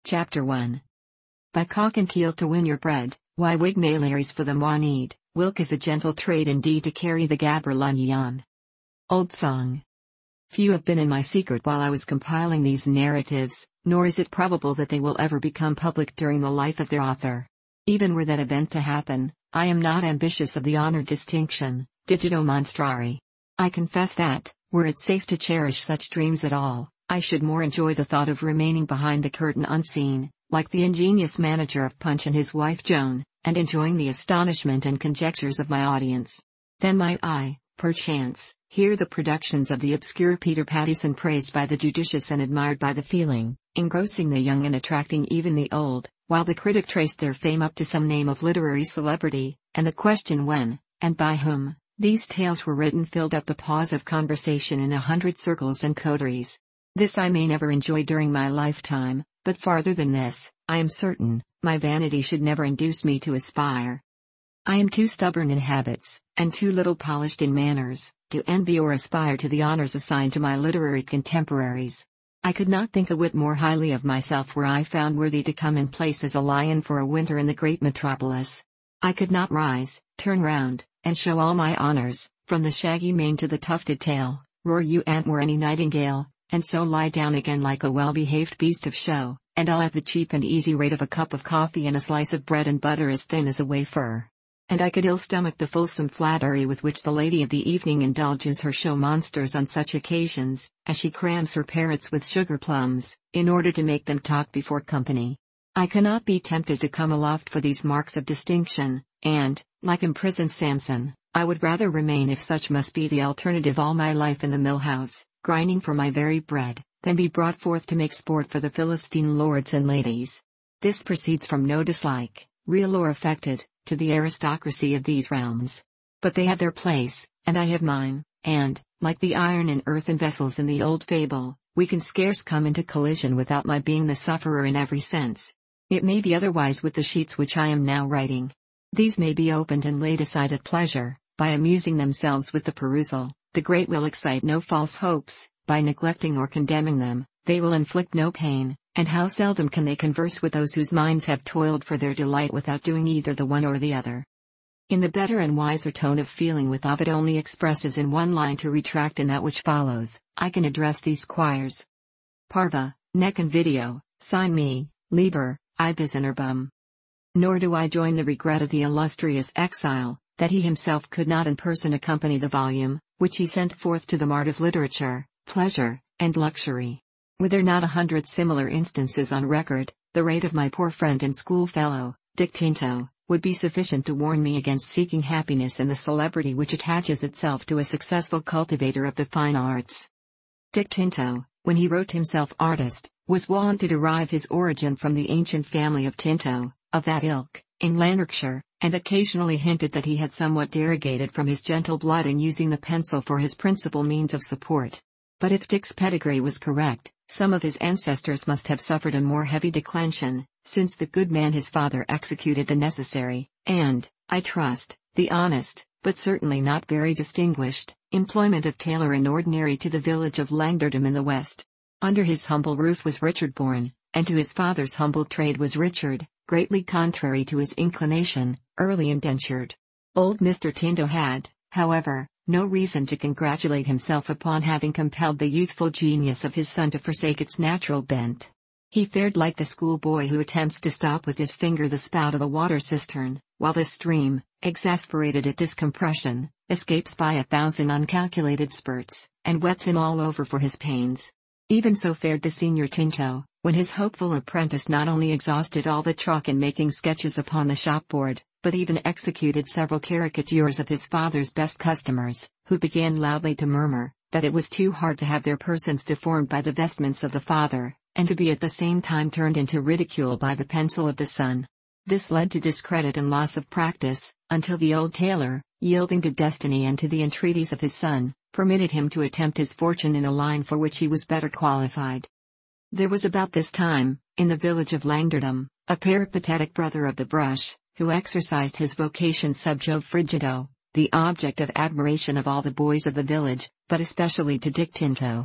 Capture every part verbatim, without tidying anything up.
Chapter one. By cock and keel to win your bread, why wig malaries for the maw need, whilk is a gentle trade indeed to carry the gaberlunye on. Old Song. Few have been in my secret while I was compiling these narratives, nor is it probable that they will ever become public during the life of their author. Even were that event to happen, I am not ambitious of the honored distinction, digito monstrari. I confess that, were it safe to cherish such dreams at all, I should more enjoy the thought of remaining behind the curtain unseen, like the ingenious manager of Punch and his wife Joan, and enjoying the astonishment and conjectures of my audience. Then might I, perchance, hear the productions of the obscure Peter Pattison praised by the judicious and admired by the feeling, engrossing the young and attracting even the old, while the critic traced their fame up to some name of literary celebrity, and the question when, and by whom, these tales were written filled up the pause of conversation in a hundred circles and coteries. This I may never enjoy during my lifetime, but farther than this, I am certain, my vanity should never induce me to aspire. I am too stubborn in habits, and too little polished in manners, to envy or aspire to the honors assigned to my literary contemporaries. I could not think a whit more highly of myself were I found worthy to come in place as a lion for a winter in the great metropolis. I could not rise, turn round, and show all my honors, from the shaggy mane to the tufted tail, roar you Antwer any nightingale, and so lie down again like a well-behaved beast of show, and all at the cheap and easy rate of a cup of coffee and a slice of bread and butter as thin as a wafer. And I could ill stomach the fulsome flattery with which the lady of the evening indulges her show monsters on such occasions, as she crams her parrots with sugar plums, in order to make them talk before company. I cannot be tempted to come aloft for these marks of distinction, and, like imprisoned Samson, I would rather remain if such must be the alternative all my life in the mill-house, grinding for my very bread, than be brought forth to make sport for the Philistine lords and ladies. This proceeds from no dislike, real or affected, to the aristocracy of these realms. But they have their place, and I have mine, and, like the iron and earthen vessels in the old fable, we can scarce come into collision without my being the sufferer in every sense. It may be otherwise with the sheets which I am now writing. These may be opened and laid aside at pleasure, by amusing themselves with the perusal. The great will excite no false hopes, by neglecting or condemning them, they will inflict no pain, and how seldom can they converse with those whose minds have toiled for their delight without doing either the one or the other. In the better and wiser tone of feeling with Ovid only expresses in one line to retract in that which follows, I can address these quires. Parva, nec and video, sign me, Liber, ibis interbum. Nor do I join the regret of the illustrious exile, that he himself could not in person accompany the volume, which he sent forth to the mart of literature, pleasure, and luxury. Were there not a hundred similar instances on record, the rate of my poor friend and schoolfellow, Dick Tinto, would be sufficient to warn me against seeking happiness in the celebrity which attaches itself to a successful cultivator of the fine arts. Dick Tinto, when he wrote himself artist, was wont to derive his origin from the ancient family of Tinto, of that ilk, in Lanarkshire, and occasionally hinted that he had somewhat derogated from his gentle blood in using the pencil for his principal means of support. But if Dick's pedigree was correct, some of his ancestors must have suffered a more heavy declension, since the good man his father executed the necessary, and, I trust, the honest, but certainly not very distinguished, employment of tailor in ordinary to the village of Langderdam in the west. Under his humble roof was Richard born, and to his father's humble trade was Richard, greatly contrary to his inclination, early indentured. Old Mister Tinto had, however, no reason to congratulate himself upon having compelled the youthful genius of his son to forsake its natural bent. He fared like the schoolboy who attempts to stop with his finger the spout of a water cistern, while the stream, exasperated at this compression, escapes by a thousand uncalculated spurts, and wets him all over for his pains. Even so fared the senior Tinto, when his hopeful apprentice not only exhausted all the chalk in making sketches upon the shopboard, but even executed several caricatures of his father's best customers, who began loudly to murmur, that it was too hard to have their persons deformed by the vestments of the father, and to be at the same time turned into ridicule by the pencil of the son. This led to discredit and loss of practice, until the old tailor, yielding to destiny and to the entreaties of his son, permitted him to attempt his fortune in a line for which he was better qualified. There was about this time, in the village of Langderdam, a peripatetic brother of the brush, who exercised his vocation sub Jove frigido, the object of admiration of all the boys of the village, but especially to Dick Tinto.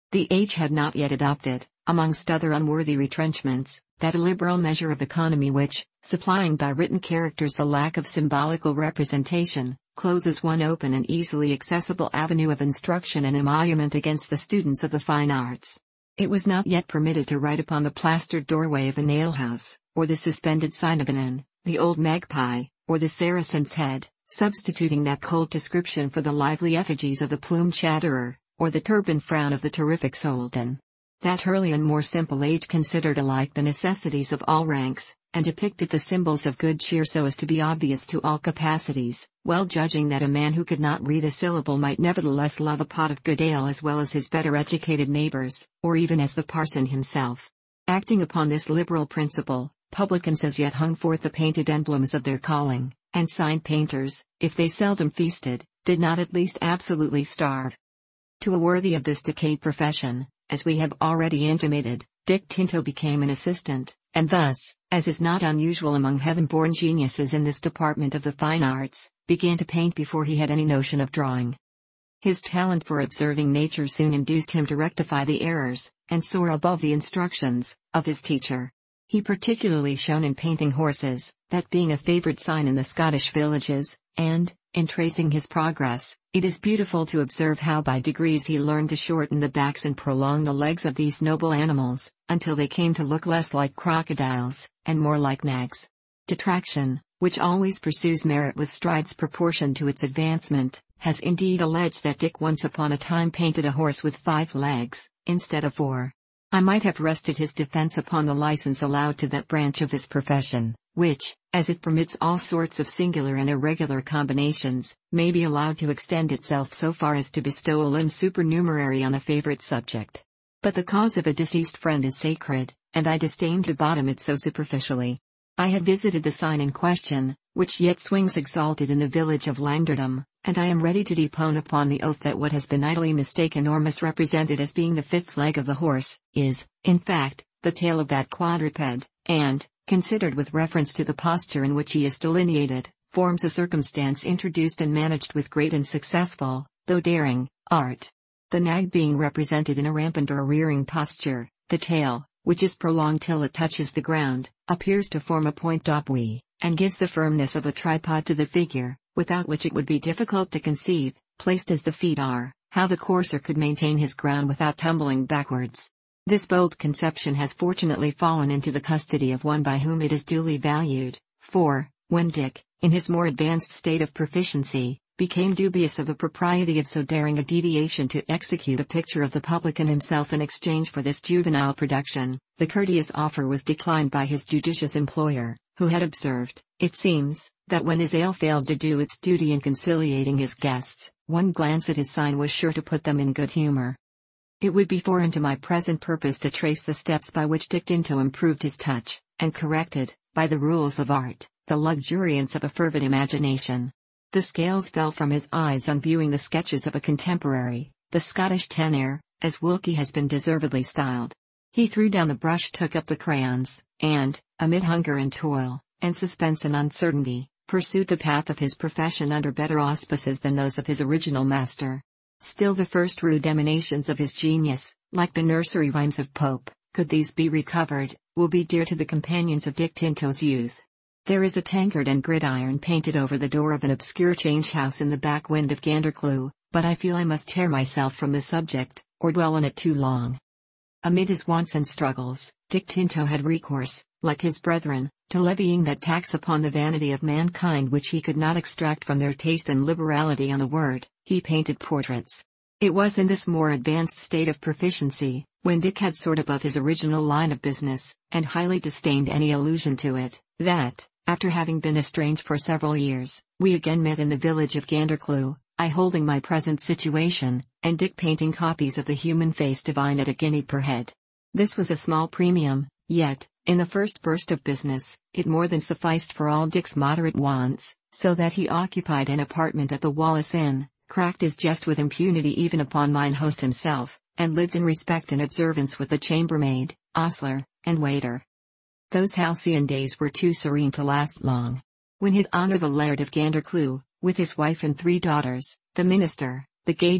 The age had not yet adopted, amongst other unworthy retrenchments, that illiberal measure of economy which, supplying by written characters the lack of symbolical representation, closes one open and easily accessible avenue of instruction and emolument against the students of the fine arts. It was not yet permitted to write upon the plastered doorway of an alehouse, or the suspended sign of an inn, the old magpie, or the Saracen's Head, substituting that cold description for the lively effigies of the plumed chatterer, or the turban frown of the terrific Soldan. That early and more simple age considered alike the necessities of all ranks, and depicted the symbols of good cheer so as to be obvious to all capacities, well judging that a man who could not read a syllable might nevertheless love a pot of good ale as well as his better educated neighbors, or even as the parson himself. Acting upon this liberal principle, publicans as yet hung forth the painted emblems of their calling, and sign painters, if they seldom feasted, did not at least absolutely starve. To a worthy of this decayed profession, as we have already intimated, Dick Tinto became an assistant, and thus, as is not unusual among heaven-born geniuses in this department of the fine arts, began to paint before he had any notion of drawing. His talent for observing nature soon induced him to rectify the errors, and soar above the instructions, of his teacher. He particularly shone in painting horses, that being a favored sign in the Scottish villages, and, in tracing his progress, it is beautiful to observe how by degrees he learned to shorten the backs and prolong the legs of these noble animals, until they came to look less like crocodiles, and more like nags. Detraction, which always pursues merit with strides proportioned to its advancement, has indeed alleged that Dick once upon a time painted a horse with five legs, instead of four. I might have rested his defense upon the license allowed to that branch of his profession, which, as it permits all sorts of singular and irregular combinations, may be allowed to extend itself so far as to bestow a limb supernumerary on a favorite subject. But the cause of a deceased friend is sacred, and I disdain to bottom it so superficially. I have visited the sign in question, which yet swings exalted in the village of Langderdum, and I am ready to depone upon the oath that what has been idly mistaken or misrepresented as being the fifth leg of the horse, is, in fact, the tail of that quadruped, and, considered with reference to the posture in which he is delineated, forms a circumstance introduced and managed with great and successful, though daring, art. The nag being represented in a rampant or rearing posture, the tail, which is prolonged till it touches the ground, appears to form a point d'appui, and gives the firmness of a tripod to the figure, without which it would be difficult to conceive, placed as the feet are, how the courser could maintain his ground without tumbling backwards. This bold conception has fortunately fallen into the custody of one by whom it is duly valued, for, when Dick, in his more advanced state of proficiency, became dubious of the propriety of so daring a deviation to execute a picture of the publican himself in exchange for this juvenile production, the courteous offer was declined by his judicious employer, who had observed, it seems, that when his ale failed to do its duty in conciliating his guests, one glance at his sign was sure to put them in good humor. It would be foreign to my present purpose to trace the steps by which Dick Tinto improved his touch, and corrected, by the rules of art, the luxuriance of a fervid imagination. The scales fell from his eyes on viewing the sketches of a contemporary, the Scottish tenor, as Wilkie has been deservedly styled. He threw down the brush, took up the crayons, and, amid hunger and toil, and suspense and uncertainty, pursued the path of his profession under better auspices than those of his original master. Still the first rude emanations of his genius, like the nursery rhymes of Pope, could these be recovered, will be dear to the companions of Dick Tinto's youth. There is a tankard and gridiron painted over the door of an obscure change house in the backwind of Gandercleugh, but I feel I must tear myself from the subject, or dwell on it too long. Amid his wants and struggles, Dick Tinto had recourse, like his brethren, to levying that tax upon the vanity of mankind which he could not extract from their taste and liberality on a word. He painted portraits. It was in this more advanced state of proficiency, when Dick had soared above his original line of business, and highly disdained any allusion to it, that, after having been estranged for several years, we again met in the village of Gandercleugh, I holding my present situation, and Dick painting copies of the human face divine at a guinea per head. This was a small premium, yet, in the first burst of business, it more than sufficed for all Dick's moderate wants, so that he occupied an apartment at the Wallace Inn, cracked his jest with impunity even upon mine host himself, and lived in respect and observance with the chambermaid, ostler, and waiter. Those halcyon days were too serene to last long. When his honour the Laird of Gandercleugh, with his wife and three daughters, the minister, the gauger,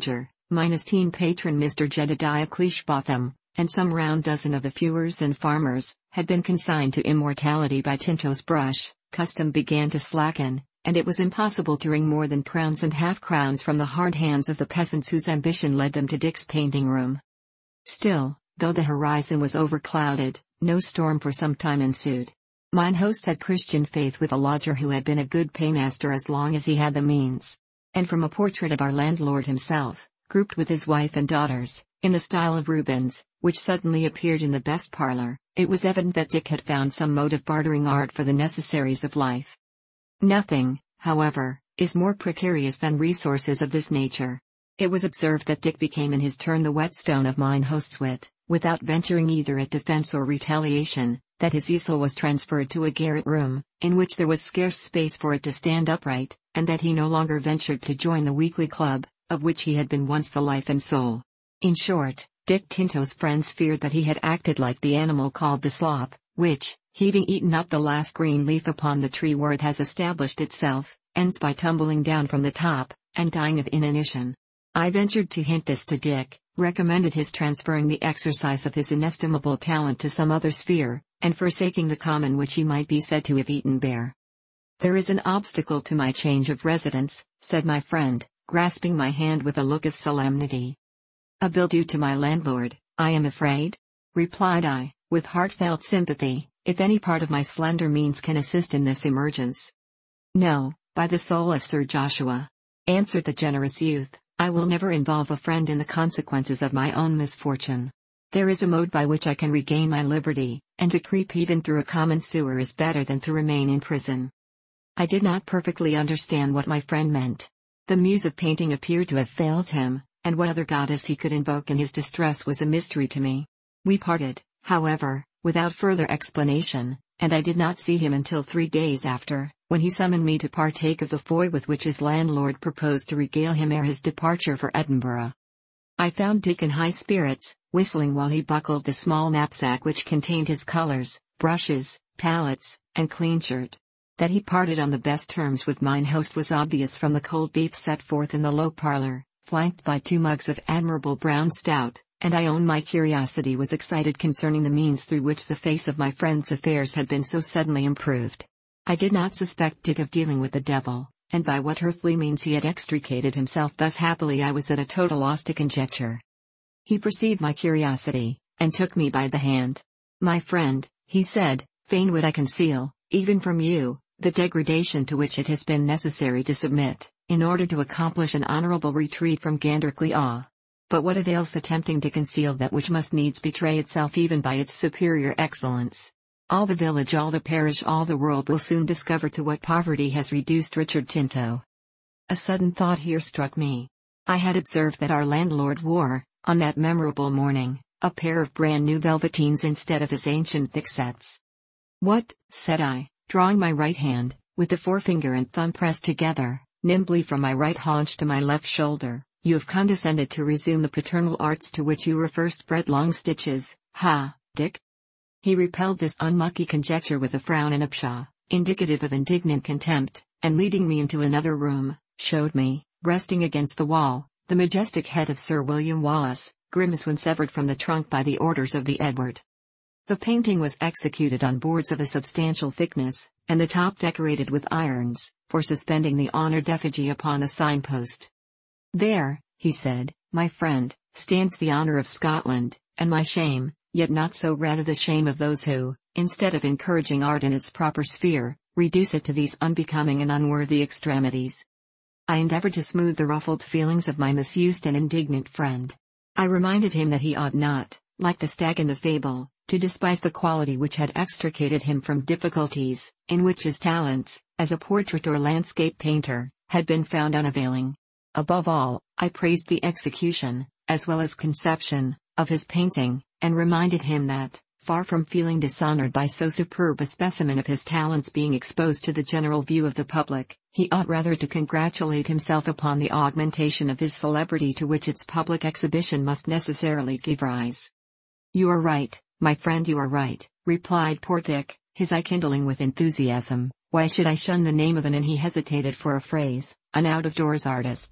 Mine esteemed patron Mister Jedediah Cleishbotham, and some round dozen of the feuars and farmers, had been consigned to immortality by Tinto's brush. Custom began to slacken, and it was impossible to wring more than crowns and half-crowns from the hard hands of the peasants whose ambition led them to Dick's painting room. Still, though the horizon was overclouded, no storm for some time ensued. Mine host had Christian faith with a lodger who had been a good paymaster as long as he had the means. And from a portrait of our landlord himself, grouped with his wife and daughters, in the style of Rubens, which suddenly appeared in the best parlor, it was evident that Dick had found some mode of bartering art for the necessaries of life. Nothing, however, is more precarious than resources of this nature. It was observed that Dick became in his turn the whetstone of mine host's wit, without venturing either at defense or retaliation, that his easel was transferred to a garret room, in which there was scarce space for it to stand upright, and that he no longer ventured to join the weekly club, of which he had been once the life and soul. In short, Dick Tinto's friends feared that he had acted like the animal called the sloth, which, having eaten up the last green leaf upon the tree where it has established itself, ends by tumbling down from the top, and dying of inanition. I ventured to hint this to Dick, recommended his transferring the exercise of his inestimable talent to some other sphere, and forsaking the common which he might be said to have eaten bare. "There is an obstacle to my change of residence," said my friend, grasping my hand with a look of solemnity. "A bill due to my landlord, I am afraid?" replied I, with heartfelt sympathy, "if any part of my slender means can assist in this emergence." "No, by the soul of Sir Joshua," answered the generous youth, "I will never involve a friend in the consequences of my own misfortune. There is a mode by which I can regain my liberty, and to creep even through a common sewer is better than to remain in prison." I did not perfectly understand what my friend meant. The muse of painting appeared to have failed him, and what other goddess he could invoke in his distress was a mystery to me. We parted, however, without further explanation, and I did not see him until three days after, when he summoned me to partake of the foy with which his landlord proposed to regale him ere his departure for Edinburgh. I found Dick in high spirits, whistling while he buckled the small knapsack which contained his colours, brushes, palettes, and clean shirt. That he parted on the best terms with mine host was obvious from the cold beef set forth in the low parlour, flanked by two mugs of admirable brown stout, and I own my curiosity was excited concerning the means through which the face of my friend's affairs had been so suddenly improved. I did not suspect Dick of dealing with the devil, and by what earthly means he had extricated himself thus happily I was at a total loss to conjecture. He perceived my curiosity, and took me by the hand. "My friend," he said, "fain would I conceal, even from you, the degradation to which it has been necessary to submit, in order to accomplish an honorable retreat from Gandercleugh. But what avails attempting to conceal that which must needs betray itself even by its superior excellence? All the village, all the parish, all the world will soon discover to what poverty has reduced Richard Tinto." A sudden thought here struck me. I had observed that our landlord wore, on that memorable morning, a pair of brand new velveteens instead of his ancient thicksets. "What," said I, drawing my right hand, with the forefinger and thumb pressed together, nimbly from my right haunch to my left shoulder, "you have condescended to resume the paternal arts to which you were first bred long stitches, ha, Dick?" He repelled this unlucky conjecture with a frown and a pshaw, indicative of indignant contempt, and leading me into another room, showed me, resting against the wall, the majestic head of Sir William Wallace, grim as when severed from the trunk by the orders of the Edward. The painting was executed on boards of a substantial thickness, and the top decorated with irons, for suspending the honoured effigy upon a signpost. "There," he said, "my friend, stands the honour of Scotland, and my shame, yet not so rather the shame of those who, instead of encouraging art in its proper sphere, reduce it to these unbecoming and unworthy extremities." I endeavoured to smooth the ruffled feelings of my misused and indignant friend. I reminded him that he ought not, like the stag in the fable, to despise the quality which had extricated him from difficulties, in which his talents, as a portrait or landscape painter, had been found unavailing. Above all, I praised the execution, as well as conception, of his painting, and reminded him that, far from feeling dishonored by so superb a specimen of his talents being exposed to the general view of the public, he ought rather to congratulate himself upon the augmentation of his celebrity to which its public exhibition must necessarily give rise. "You are right, my friend, you are right," replied poor Dick, his eye kindling with enthusiasm. "Why should I shun the name of an," and he hesitated for a phrase, "an out-of-doors artist?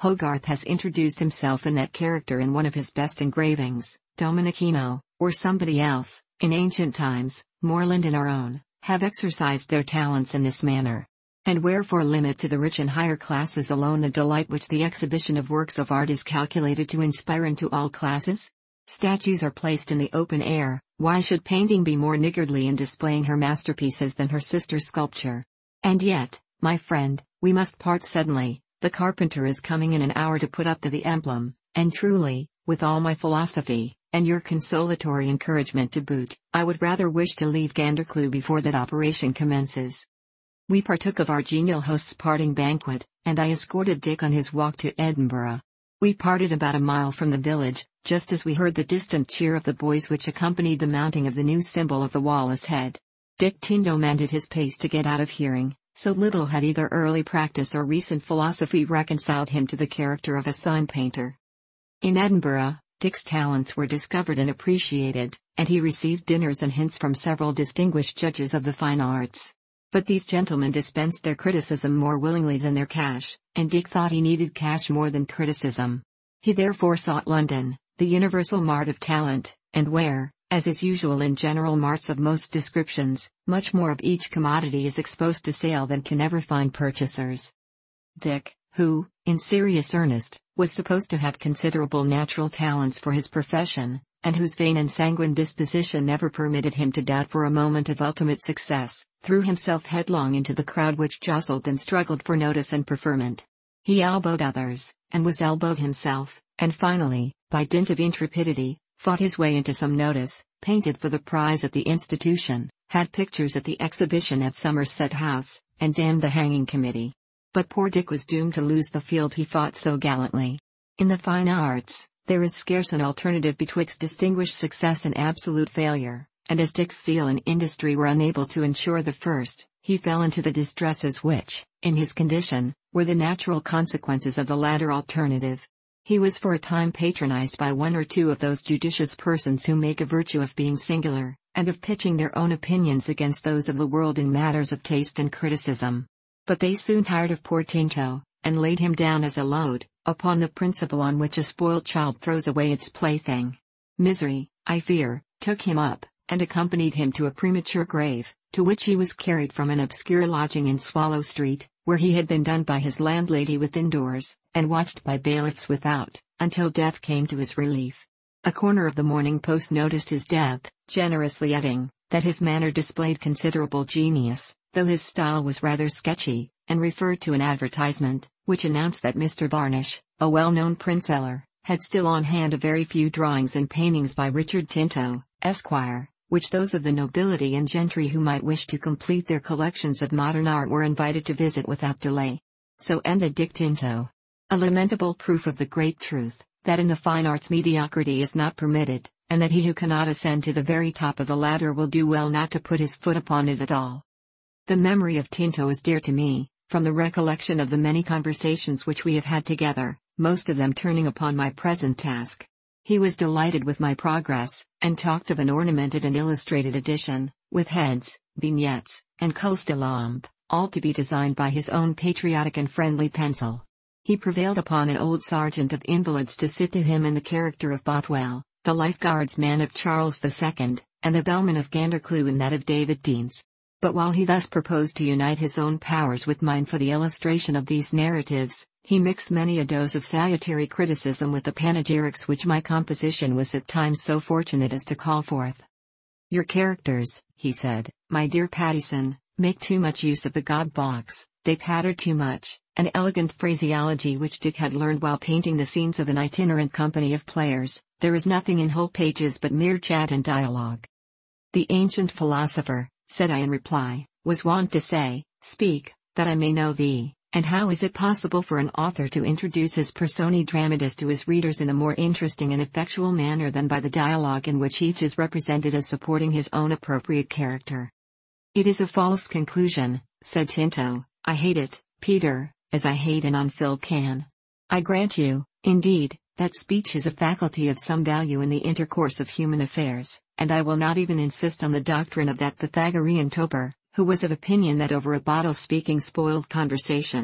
Hogarth has introduced himself in that character in one of his best engravings. Domenichino, or somebody else, in ancient times, Morland and our own, have exercised their talents in this manner. And wherefore limit to the rich and higher classes alone the delight which the exhibition of works of art is calculated to inspire into all classes? Statues are placed in the open air, why should painting be more niggardly in displaying her masterpieces than her sister's sculpture? And yet, my friend, we must part suddenly, the carpenter is coming in an hour to put up the emblem, and truly, with all my philosophy, and your consolatory encouragement to boot, I would rather wish to leave Gandercleugh before that operation commences. We partook of our genial host's parting banquet, and I escorted Dick on his walk to Edinburgh. We parted about a mile from the village, just as we heard the distant cheer of the boys which accompanied the mounting of the new symbol of the Wallace Head. Dick Tinto mended his pace to get out of hearing, so little had either early practice or recent philosophy reconciled him to the character of a sign painter. In Edinburgh, Dick's talents were discovered and appreciated, and he received dinners and hints from several distinguished judges of the fine arts. But these gentlemen dispensed their criticism more willingly than their cash, and Dick thought he needed cash more than criticism. He therefore sought London, the universal mart of talent, and where, as is usual in general marts of most descriptions, much more of each commodity is exposed to sale than can ever find purchasers. Dick, who, in serious earnest, was supposed to have considerable natural talents for his profession, and whose vain and sanguine disposition never permitted him to doubt for a moment of ultimate success, threw himself headlong into the crowd which jostled and struggled for notice and preferment. He elbowed others, and was elbowed himself, and finally, by dint of intrepidity, fought his way into some notice, painted for the prize at the institution, had pictures at the exhibition at Somerset House, and damned the hanging committee. But poor Dick was doomed to lose the field he fought so gallantly. In the fine arts, there is scarce an alternative betwixt distinguished success and absolute failure, and as Dick's zeal and industry were unable to ensure the first, he fell into the distresses which, in his condition, were the natural consequences of the latter alternative. He was for a time patronized by one or two of those judicious persons who make a virtue of being singular, and of pitching their own opinions against those of the world in matters of taste and criticism. But they soon tired of poor Tinto, and laid him down as a load, upon the principle on which a spoiled child throws away its plaything. Misery, I fear, took him up, and accompanied him to a premature grave, to which he was carried from an obscure lodging in Swallow Street, where he had been done by his landlady within doors, and watched by bailiffs without, until death came to his relief. A corner of the Morning Post noticed his death, generously adding, that his manner displayed considerable genius, though his style was rather sketchy, and referred to an advertisement, which announced that Mister Varnish, a well-known printseller, had still on hand a very few drawings and paintings by Richard Tinto, Esquire, which those of the nobility and gentry who might wish to complete their collections of modern art were invited to visit without delay. So ended Dick Tinto. A lamentable proof of the great truth, that in the fine arts mediocrity is not permitted, and that he who cannot ascend to the very top of the ladder will do well not to put his foot upon it at all. The memory of Tinto is dear to me, from the recollection of the many conversations which we have had together, most of them turning upon my present task. He was delighted with my progress, and talked of an ornamented and illustrated edition, with heads, vignettes, and culs de lampe, all to be designed by his own patriotic and friendly pencil. He prevailed upon an old sergeant of invalids to sit to him in the character of Bothwell, the Life Guardsman of Charles the Second, and the bellman of Gandercleugh in that of David Deans. But while he thus proposed to unite his own powers with mine for the illustration of these narratives, he mixed many a dose of salutary criticism with the panegyrics which my composition was at times so fortunate as to call forth. Your characters, he said, my dear Pattison, make too much use of the God box, they patter too much, an elegant phraseology which Dick had learned while painting the scenes of an itinerant company of players. There is nothing in whole pages but mere chat and dialogue. The ancient philosopher, said I in reply, was wont to say, speak, that I may know thee. And how is it possible for an author to introduce his personae dramatis to his readers in a more interesting and effectual manner than by the dialogue in which each is represented as supporting his own appropriate character? It is a false conclusion, said Tinto. I hate it, Peter, as I hate an unfilled can. I grant you, indeed, that speech is a faculty of some value in the intercourse of human affairs, and I will not even insist on the doctrine of that Pythagorean toper, who was of opinion that over a bottle speaking spoiled conversation.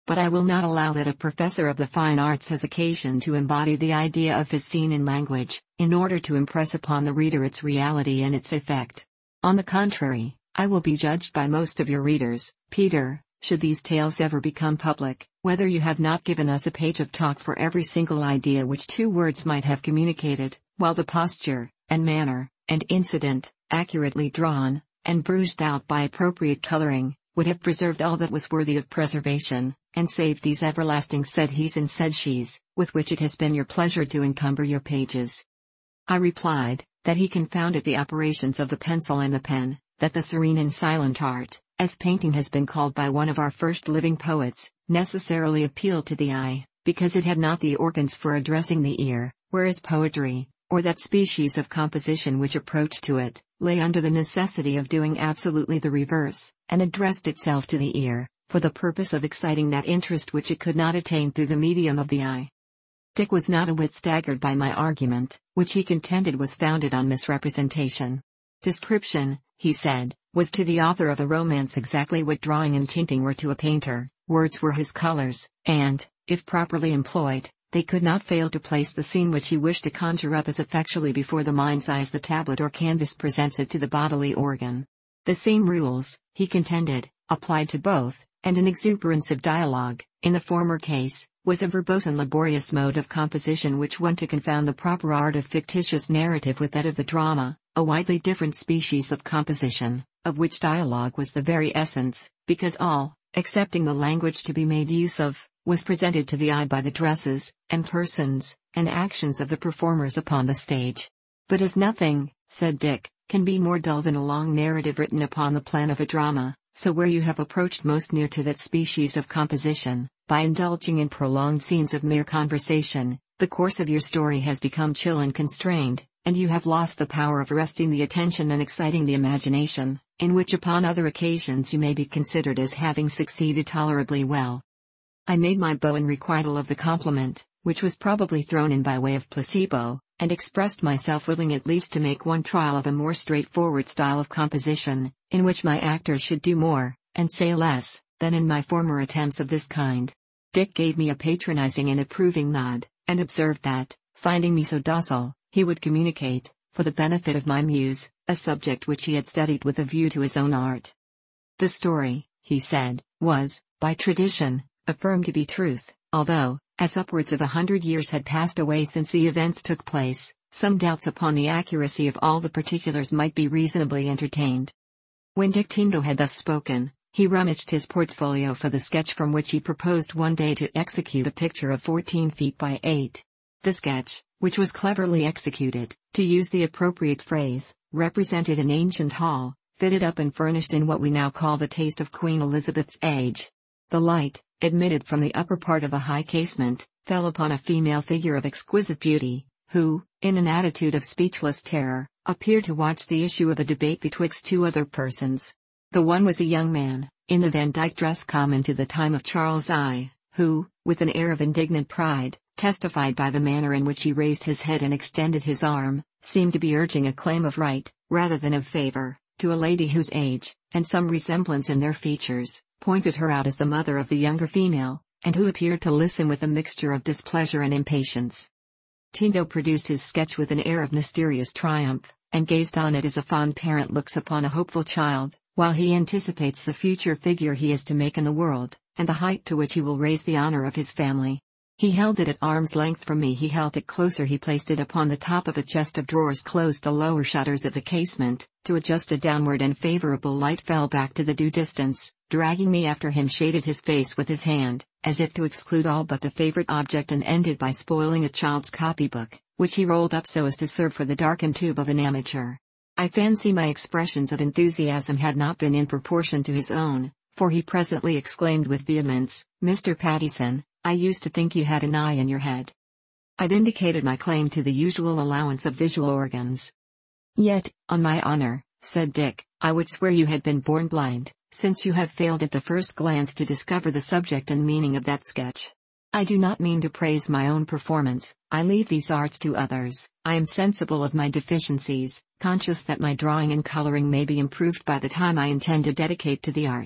But I will not allow that a professor of the fine arts has occasion to embody the idea of his scene in language, in order to impress upon the reader its reality and its effect. On the contrary, I will be judged by most of your readers, Peter, should these tales ever become public, whether you have not given us a page of talk for every single idea which two words might have communicated, while the posture, and manner, and incident, accurately drawn, and bruised out by appropriate coloring, would have preserved all that was worthy of preservation, and saved these everlasting said he's and said she's, with which it has been your pleasure to encumber your pages. I replied, that he confounded the operations of the pencil and the pen, that the serene and silent art, as painting has been called by one of our first living poets, necessarily appealed to the eye, because it had not the organs for addressing the ear, whereas poetry, or that species of composition which approached to it, lay under the necessity of doing absolutely the reverse, and addressed itself to the ear, for the purpose of exciting that interest which it could not attain through the medium of the eye. Dick was not a whit staggered by my argument, which he contended was founded on misrepresentation. Description, he said, was to the author of a romance exactly what drawing and tinting were to a painter. Words were his colors, and, if properly employed, they could not fail to place the scene which he wished to conjure up as effectually before the mind's eye as the tablet or canvas presents it to the bodily organ. The same rules, he contended, applied to both, and an exuberance of dialogue, in the former case, was a verbose and laborious mode of composition which went to confound the proper art of fictitious narrative with that of the drama, a widely different species of composition, of which dialogue was the very essence, because all, excepting the language to be made use of, was presented to the eye by the dresses, and persons, and actions of the performers upon the stage. But as nothing, said Dick, can be more dull than a long narrative written upon the plan of a drama, so where you have approached most near to that species of composition, by indulging in prolonged scenes of mere conversation, the course of your story has become chill and constrained, and you have lost the power of arresting the attention and exciting the imagination, in which upon other occasions you may be considered as having succeeded tolerably well. I made my bow in requital of the compliment, which was probably thrown in by way of placebo, and expressed myself willing at least to make one trial of a more straightforward style of composition, in which my actors should do more, and say less, than in my former attempts of this kind. Dick gave me a patronizing and approving nod, and observed that, finding me so docile, he would communicate, for the benefit of my muse, a subject which he had studied with a view to his own art. The story, he said, was, by tradition, affirmed to be truth, although, as upwards of a hundred years had passed away since the events took place, some doubts upon the accuracy of all the particulars might be reasonably entertained. When Dick Tinto had thus spoken, he rummaged his portfolio for the sketch from which he proposed one day to execute a picture of fourteen feet by eight. The sketch, which was cleverly executed, to use the appropriate phrase, represented an ancient hall, fitted up and furnished in what we now call the taste of Queen Elizabeth's age. The light, admitted from the upper part of a high casement, fell upon a female figure of exquisite beauty, who, in an attitude of speechless terror, appeared to watch the issue of a debate betwixt two other persons. The one was a young man, in the Van Dyck dress common to the time of Charles I, who, with an air of indignant pride, testified by the manner in which he raised his head and extended his arm, seemed to be urging a claim of right, rather than of favor, to a lady whose age, and some resemblance in their features, pointed her out as the mother of the younger female, and who appeared to listen with a mixture of displeasure and impatience. Tinto produced his sketch with an air of mysterious triumph, and gazed on it as a fond parent looks upon a hopeful child, while he anticipates the future figure he is to make in the world, and the height to which he will raise the honor of his family. He held it at arm's length from me. He held it closer. He placed it upon the top of a chest of drawers, closed the lower shutters of the casement, to adjust a downward, and favorable light fell back to the due distance, dragging me after him, shaded his face with his hand, as if to exclude all but the favorite object, and ended by spoiling a child's copybook, which he rolled up so as to serve for the darkened tube of an amateur. I fancy my expressions of enthusiasm had not been in proportion to his own, for he presently exclaimed with vehemence, "Mister Pattison, I used to think you had an eye in your head." I vindicated my claim to the usual allowance of visual organs. "Yet, on my honor," said Dick, "I would swear you had been born blind, since you have failed at the first glance to discover the subject and meaning of that sketch. I do not mean to praise my own performance. I leave these arts to others. I am sensible of my deficiencies, conscious that my drawing and coloring may be improved by the time I intend to dedicate to the art.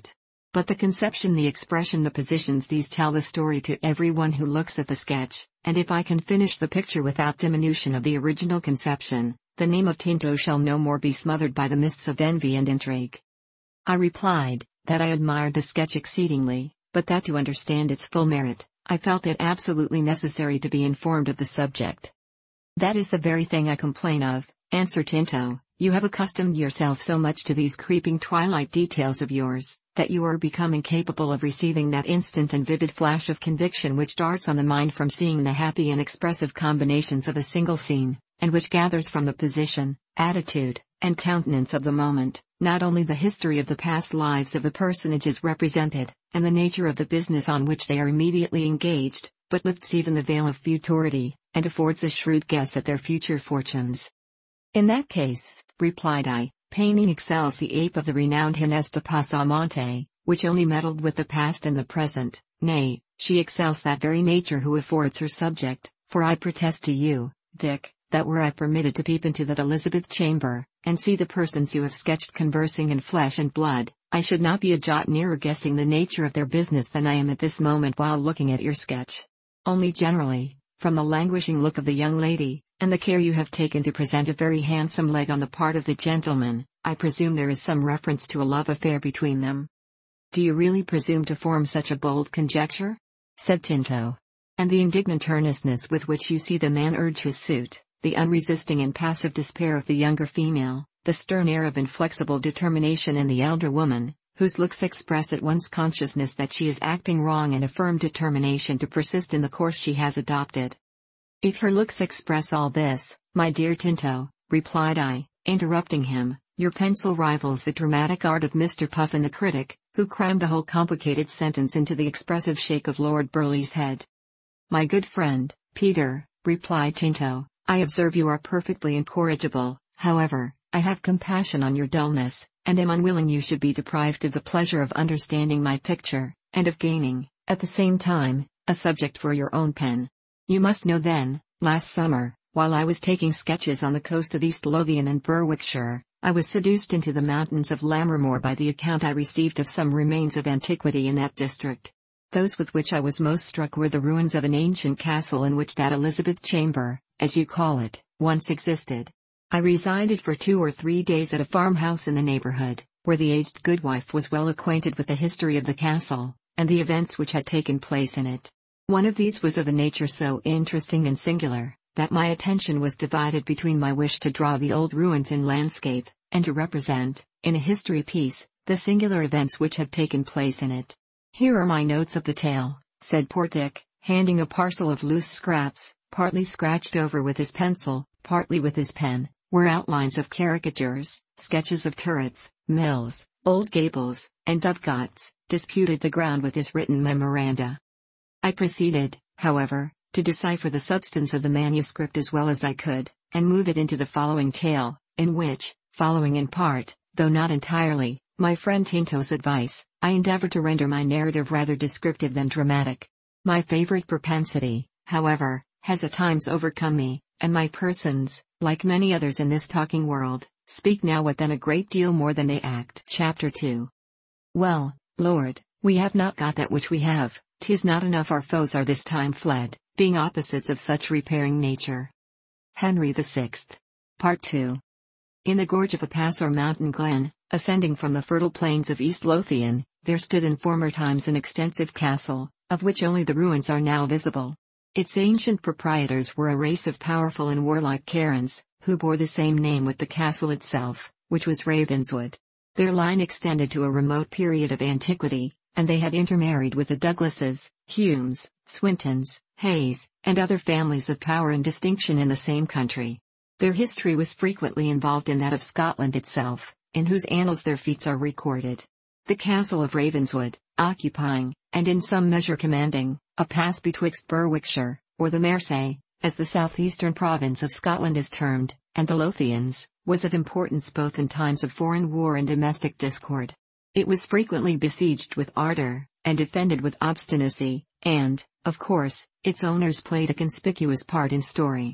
But the conception, the expression, the positions, these tell the story to everyone who looks at the sketch, and if I can finish the picture without diminution of the original conception, the name of Tinto shall no more be smothered by the mists of envy and intrigue. I replied, that I admired the sketch exceedingly, but that to understand its full merit, I felt it absolutely necessary to be informed of the subject. That is the very thing I complain of, answered Tinto. You have accustomed yourself so much to these creeping twilight details of yours, that you are becoming capable of receiving that instant and vivid flash of conviction which darts on the mind from seeing the happy and expressive combinations of a single scene, and which gathers from the position, attitude, and countenance of the moment, not only the history of the past lives of the personages represented, and the nature of the business on which they are immediately engaged, but lifts even the veil of futurity, and affords a shrewd guess at their future fortunes. In that case, replied I, painting excels the ape of the renowned Ginés de Pasamonte, which only meddled with the past and the present. Nay, she excels that very nature who affords her subject, for I protest to you, Dick, that were I permitted to peep into that Elizabeth chamber, and see the persons you have sketched conversing in flesh and blood, I should not be a jot nearer guessing the nature of their business than I am at this moment while looking at your sketch. Only generally, from the languishing look of the young lady, and the care you have taken to present a very handsome leg on the part of the gentleman, I presume there is some reference to a love affair between them. Do you really presume to form such a bold conjecture? Said Tinto. And the indignant earnestness with which you see the man urge his suit, the unresisting and passive despair of the younger female, the stern air of inflexible determination in the elder woman, whose looks express at once consciousness that she is acting wrong and a firm determination to persist in the course she has adopted. If her looks express all this, my dear Tinto, replied I, interrupting him, your pencil rivals the dramatic art of Mister Puffin the critic, who crammed the whole complicated sentence into the expressive shake of Lord Burleigh's head. My good friend, Peter, replied Tinto, I observe you are perfectly incorrigible. However, I have compassion on your dullness, and am unwilling you should be deprived of the pleasure of understanding my picture, and of gaining, at the same time, a subject for your own pen. You must know then, last summer, while I was taking sketches on the coast of East Lothian and Berwickshire, I was seduced into the mountains of Lammermoor by the account I received of some remains of antiquity in that district. Those with which I was most struck were the ruins of an ancient castle in which that Elizabeth chamber, as you call it, once existed. I resided for two or three days at a farmhouse in the neighborhood, where the aged goodwife was well acquainted with the history of the castle, and the events which had taken place in it. One of these was of a nature so interesting and singular, that my attention was divided between my wish to draw the old ruins in landscape, and to represent, in a history piece, the singular events which had taken place in it. Here are my notes of the tale, said poor Dick, handing a parcel of loose scraps, partly scratched over with his pencil, partly with his pen, were outlines of caricatures, sketches of turrets, mills, old gables, and dovecots, disputed the ground with his written memoranda. I proceeded, however, to decipher the substance of the manuscript as well as I could, and move it into the following tale, in which, following in part, though not entirely, my friend Tinto's advice, I endeavor to render my narrative rather descriptive than dramatic. My favorite propensity, however, has at times overcome me, and my persons, like many others in this talking world, speak now what then a great deal more than they act. Chapter two. Well, Lord, we have not got that which we have. 'Tis not enough our foes are this time fled, being opposites of such repairing nature. Henry the Sixth. Part two. In the gorge of a pass or mountain glen, ascending from the fertile plains of East Lothian, there stood in former times an extensive castle, of which only the ruins are now visible. Its ancient proprietors were a race of powerful and warlike Carons, who bore the same name with the castle itself, which was Ravenswood. Their line extended to a remote period of antiquity, and they had intermarried with the Douglases, Humes, Swintons, Hayes, and other families of power and distinction in the same country. Their history was frequently involved in that of Scotland itself, in whose annals their feats are recorded. The castle of Ravenswood, occupying, and in some measure commanding, a pass betwixt Berwickshire, or the Mersey, as the southeastern province of Scotland is termed, and the Lothians, was of importance both in times of foreign war and domestic discord. It was frequently besieged with ardor, and defended with obstinacy, and, of course, its owners played a conspicuous part in story.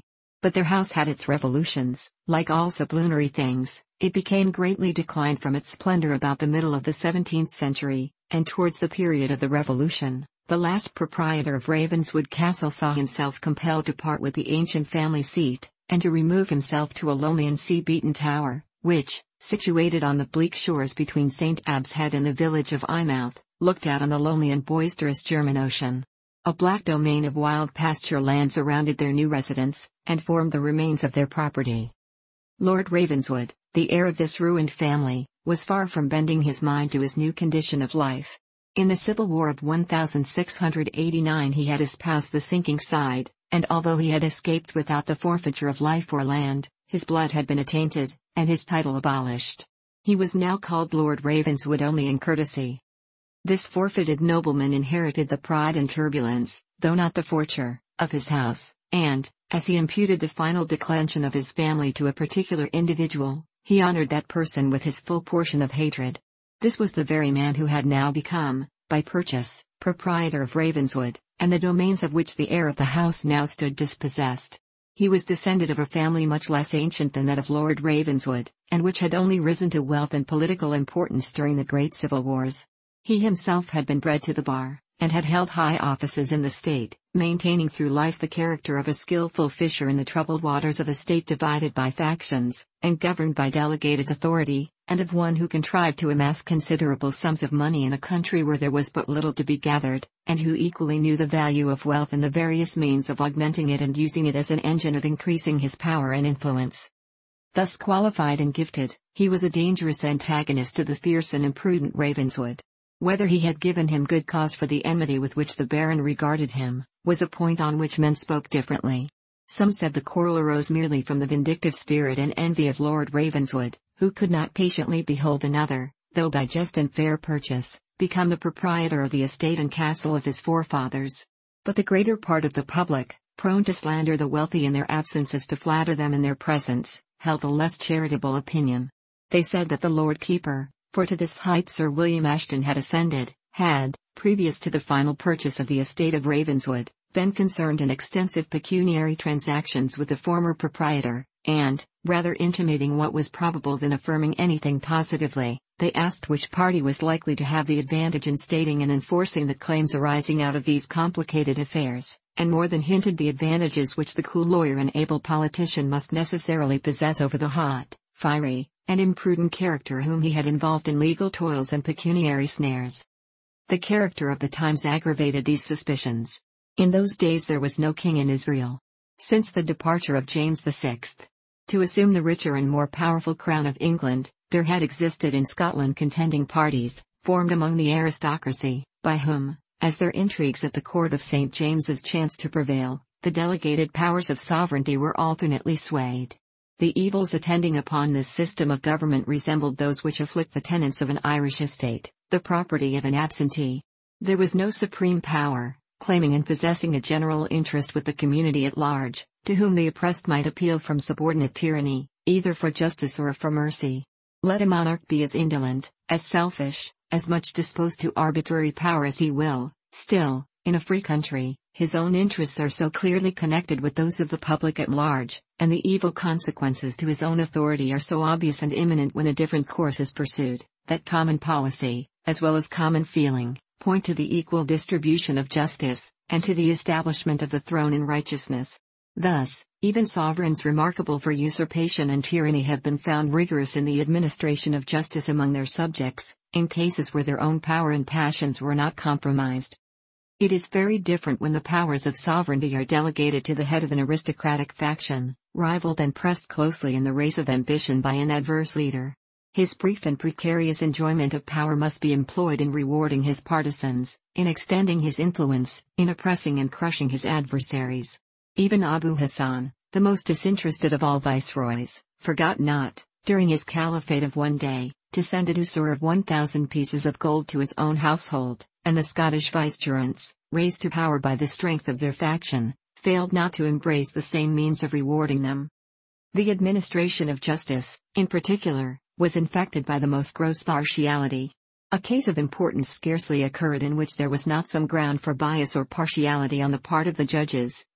But their house had its revolutions. Like all sublunary things, it became greatly declined from its splendor about the middle of the seventeenth century, and towards the period of the Revolution, the last proprietor of Ravenswood Castle saw himself compelled to part with the ancient family seat, and to remove himself to a lonely and sea-beaten tower, which, situated on the bleak shores between Saint Abb's Head and the village of Eyemouth, looked out on the lonely and boisterous German Ocean. A black domain of wild pasture land surrounded their new residence, and formed the remains of their property. Lord Ravenswood, the heir of this ruined family, was far from bending his mind to his new condition of life. In the Civil War of sixteen eighty-nine he had espoused the sinking side, and although he had escaped without the forfeiture of life or land, his blood had been attainted, and his title abolished. He was now called Lord Ravenswood only in courtesy. This forfeited nobleman inherited the pride and turbulence, though not the fortune, of his house, and, as he imputed the final declension of his family to a particular individual, he honored that person with his full portion of hatred. This was the very man who had now become, by purchase, proprietor of Ravenswood, and the domains of which the heir of the house now stood dispossessed. He was descended of a family much less ancient than that of Lord Ravenswood, and which had only risen to wealth and political importance during the great civil wars. He himself had been bred to the bar, and had held high offices in the state, maintaining through life the character of a skillful fisher in the troubled waters of a state divided by factions, and governed by delegated authority, and of one who contrived to amass considerable sums of money in a country where there was but little to be gathered, and who equally knew the value of wealth and the various means of augmenting it and using it as an engine of increasing his power and influence. Thus qualified and gifted, he was a dangerous antagonist to the fierce and imprudent Ravenswood. Whether he had given him good cause for the enmity with which the Baron regarded him, was a point on which men spoke differently. Some said the quarrel arose merely from the vindictive spirit and envy of Lord Ravenswood, who could not patiently behold another, though by just and fair purchase, become the proprietor of the estate and castle of his forefathers. But the greater part of the public, prone to slander the wealthy in their absence as to flatter them in their presence, held a less charitable opinion. They said that the Lord Keeper, for to this height Sir William Ashton had ascended, had, previous to the final purchase of the estate of Ravenswood, been concerned in extensive pecuniary transactions with the former proprietor, and, rather intimating what was probable than affirming anything positively, they asked which party was likely to have the advantage in stating and enforcing the claims arising out of these complicated affairs, and more than hinted the advantages which the cool lawyer and able politician must necessarily possess over the hot, fiery, and imprudent character whom he had involved in legal toils and pecuniary snares. The character of the times aggravated these suspicions. In those days there was no king in Israel. Since the departure of James the Sixth, to assume the richer and more powerful crown of England, there had existed in Scotland contending parties, formed among the aristocracy, by whom, as their intrigues at the court of Saint James's chanced to prevail, the delegated powers of sovereignty were alternately swayed. The evils attending upon this system of government resembled those which afflict the tenants of an Irish estate, the property of an absentee. There was no supreme power, claiming and possessing a general interest with the community at large, to whom the oppressed might appeal from subordinate tyranny, either for justice or for mercy. Let a monarch be as indolent, as selfish, as much disposed to arbitrary power as he will, still, in a free country, his own interests are so clearly connected with those of the public at large, and the evil consequences to his own authority are so obvious and imminent when a different course is pursued, that common policy, as well as common feeling, point to the equal distribution of justice, and to the establishment of the throne in righteousness. Thus, even sovereigns remarkable for usurpation and tyranny have been found rigorous in the administration of justice among their subjects, in cases where their own power and passions were not compromised. It is very different when the powers of sovereignty are delegated to the head of an aristocratic faction, rivaled and pressed closely in the race of ambition by an adverse leader. His brief and precarious enjoyment of power must be employed in rewarding his partisans, in extending his influence, in oppressing and crushing his adversaries. Even Abu Hassan, the most disinterested of all viceroys, forgot not, during his caliphate of one day, to send a douceur of one thousand pieces of gold to his own household, and the Scottish vicegerents, raised to power by the strength of their faction, failed not to embrace the same means of rewarding them. The administration of justice, in particular, was infected by the most gross partiality. A case of importance scarcely occurred in which there was not some ground for bias or partiality on the part of the judges,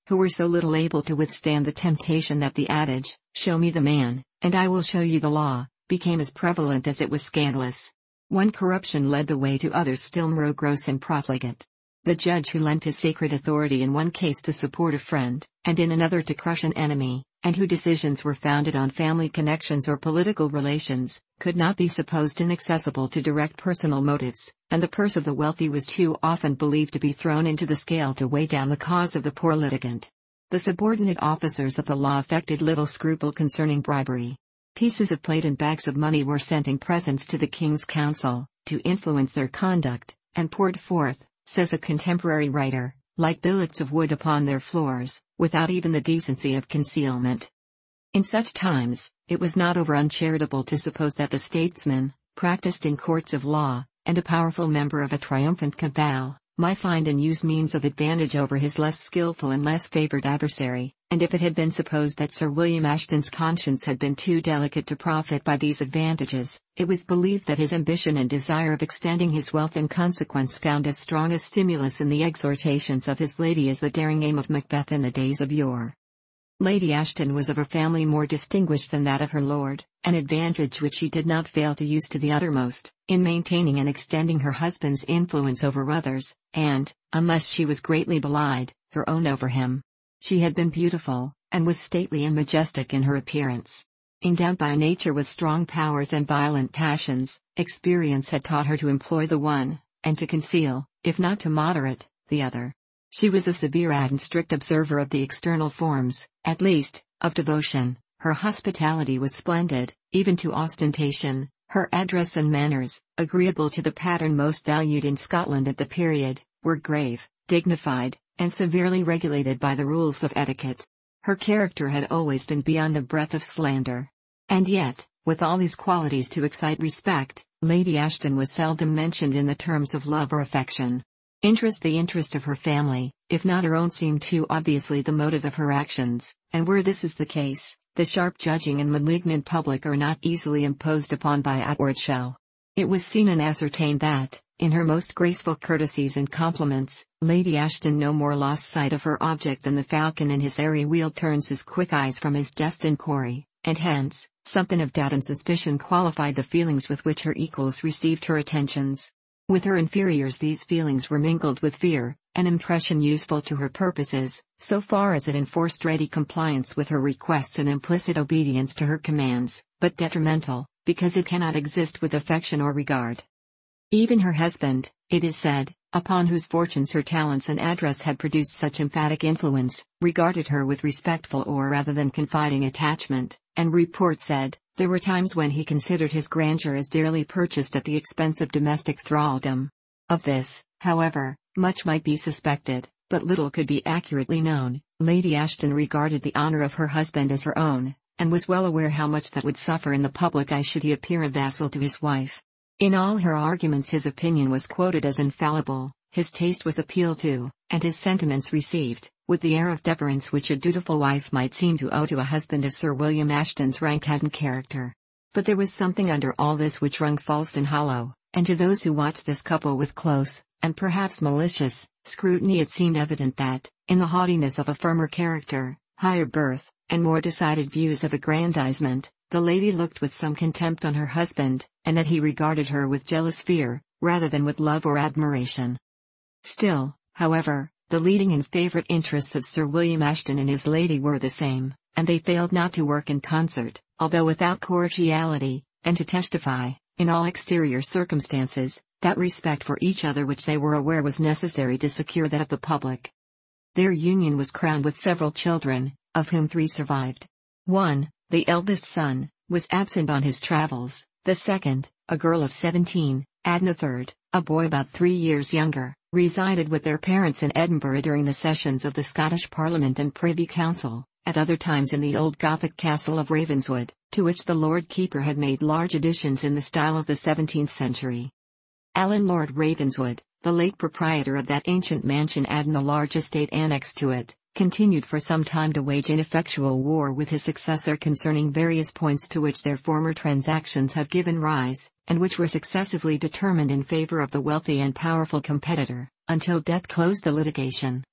who were so little able to withstand the temptation that the adage, "Show me the man, and I will show you the law," became as prevalent as it was scandalous. One corruption led the way to others still more gross and profligate. The judge who lent his sacred authority in one case to support a friend, and in another to crush an enemy, and whose decisions were founded on family connections or political relations, could not be supposed inaccessible to direct personal motives, and the purse of the wealthy was too often believed to be thrown into the scale to weigh down the cause of the poor litigant. The subordinate officers of the law affected little scruple concerning bribery. Pieces of plate and bags of money were sent in presents to the king's council, to influence their conduct, and poured forth, says a contemporary writer, like billets of wood upon their floors, without even the decency of concealment. In such times, it was not over uncharitable to suppose that the statesman, practiced in courts of law, and a powerful member of a triumphant cabal, might find and use means of advantage over his less skillful and less favored adversary, and if it had been supposed that Sir William Ashton's conscience had been too delicate to profit by these advantages, it was believed that his ambition and desire of extending his wealth in consequence found as strong a stimulus in the exhortations of his lady as the daring aim of Macbeth in the days of yore. Lady Ashton was of a family more distinguished than that of her lord, an advantage which she did not fail to use to the uttermost, in maintaining and extending her husband's influence over others, and, unless she was greatly belied, her own over him. She had been beautiful, and was stately and majestic in her appearance. Endowed by nature with strong powers and violent passions, experience had taught her to employ the one, and to conceal, if not to moderate, the other. She was a severe and strict observer of the external forms, at least, of devotion. Her hospitality was splendid, even to ostentation. Her address and manners, agreeable to the pattern most valued in Scotland at the period, were grave, dignified, and severely regulated by the rules of etiquette. Her character had always been beyond the breath of slander. And yet, with all these qualities to excite respect, Lady Ashton was seldom mentioned in the terms of love or affection. Interest The interest of her family, if not her own, seemed too obviously the motive of her actions, and where this is the case, the sharp judging and malignant public are not easily imposed upon by outward show. It was seen and ascertained that, in her most graceful courtesies and compliments, Lady Ashton no more lost sight of her object than the falcon in his airy wheel turns his quick eyes from his destined quarry, and hence, something of doubt and suspicion qualified the feelings with which her equals received her attentions. With her inferiors these feelings were mingled with fear, an impression useful to her purposes, so far as it enforced ready compliance with her requests and implicit obedience to her commands, but detrimental, because it cannot exist with affection or regard. Even her husband, it is said, upon whose fortunes her talents and address had produced such emphatic influence, regarded her with respectful or rather than confiding attachment, and report said, there were times when he considered his grandeur as dearly purchased at the expense of domestic thraldom. Of this, however, much might be suspected, but little could be accurately known. Lady Ashton regarded the honor of her husband as her own, and was well aware how much that would suffer in the public eye should he appear a vassal to his wife. In all her arguments his opinion was quoted as infallible, his taste was appealed to, and his sentiments received, with the air of deference which a dutiful wife might seem to owe to a husband of Sir William Ashton's rank and character. But there was something under all this which rung false and hollow, and to those who watched this couple with close, and perhaps malicious, scrutiny it seemed evident that, in the haughtiness of a firmer character, higher birth, and more decided views of aggrandizement, the lady looked with some contempt on her husband, and that he regarded her with jealous fear, rather than with love or admiration. Still, however, the leading and favourite interests of Sir William Ashton and his lady were the same, and they failed not to work in concert, although without cordiality, and to testify, in all exterior circumstances, that respect for each other which they were aware was necessary to secure that of the public. Their union was crowned with several children, of whom three survived. One, the eldest son, was absent on his travels. The second, a girl of seventeen, and the third, a boy about three years younger, resided with their parents in Edinburgh during the sessions of the Scottish Parliament and Privy Council, at other times in the old Gothic castle of Ravenswood, to which the Lord Keeper had made large additions in the style of the seventeenth century. Alan Lord Ravenswood, the late proprietor of that ancient mansion and the large estate annexed to it, continued for some time to wage ineffectual war with his successor concerning various points to which their former transactions had given rise, and which were successively determined in favor of the wealthy and powerful competitor, until death closed the litigation,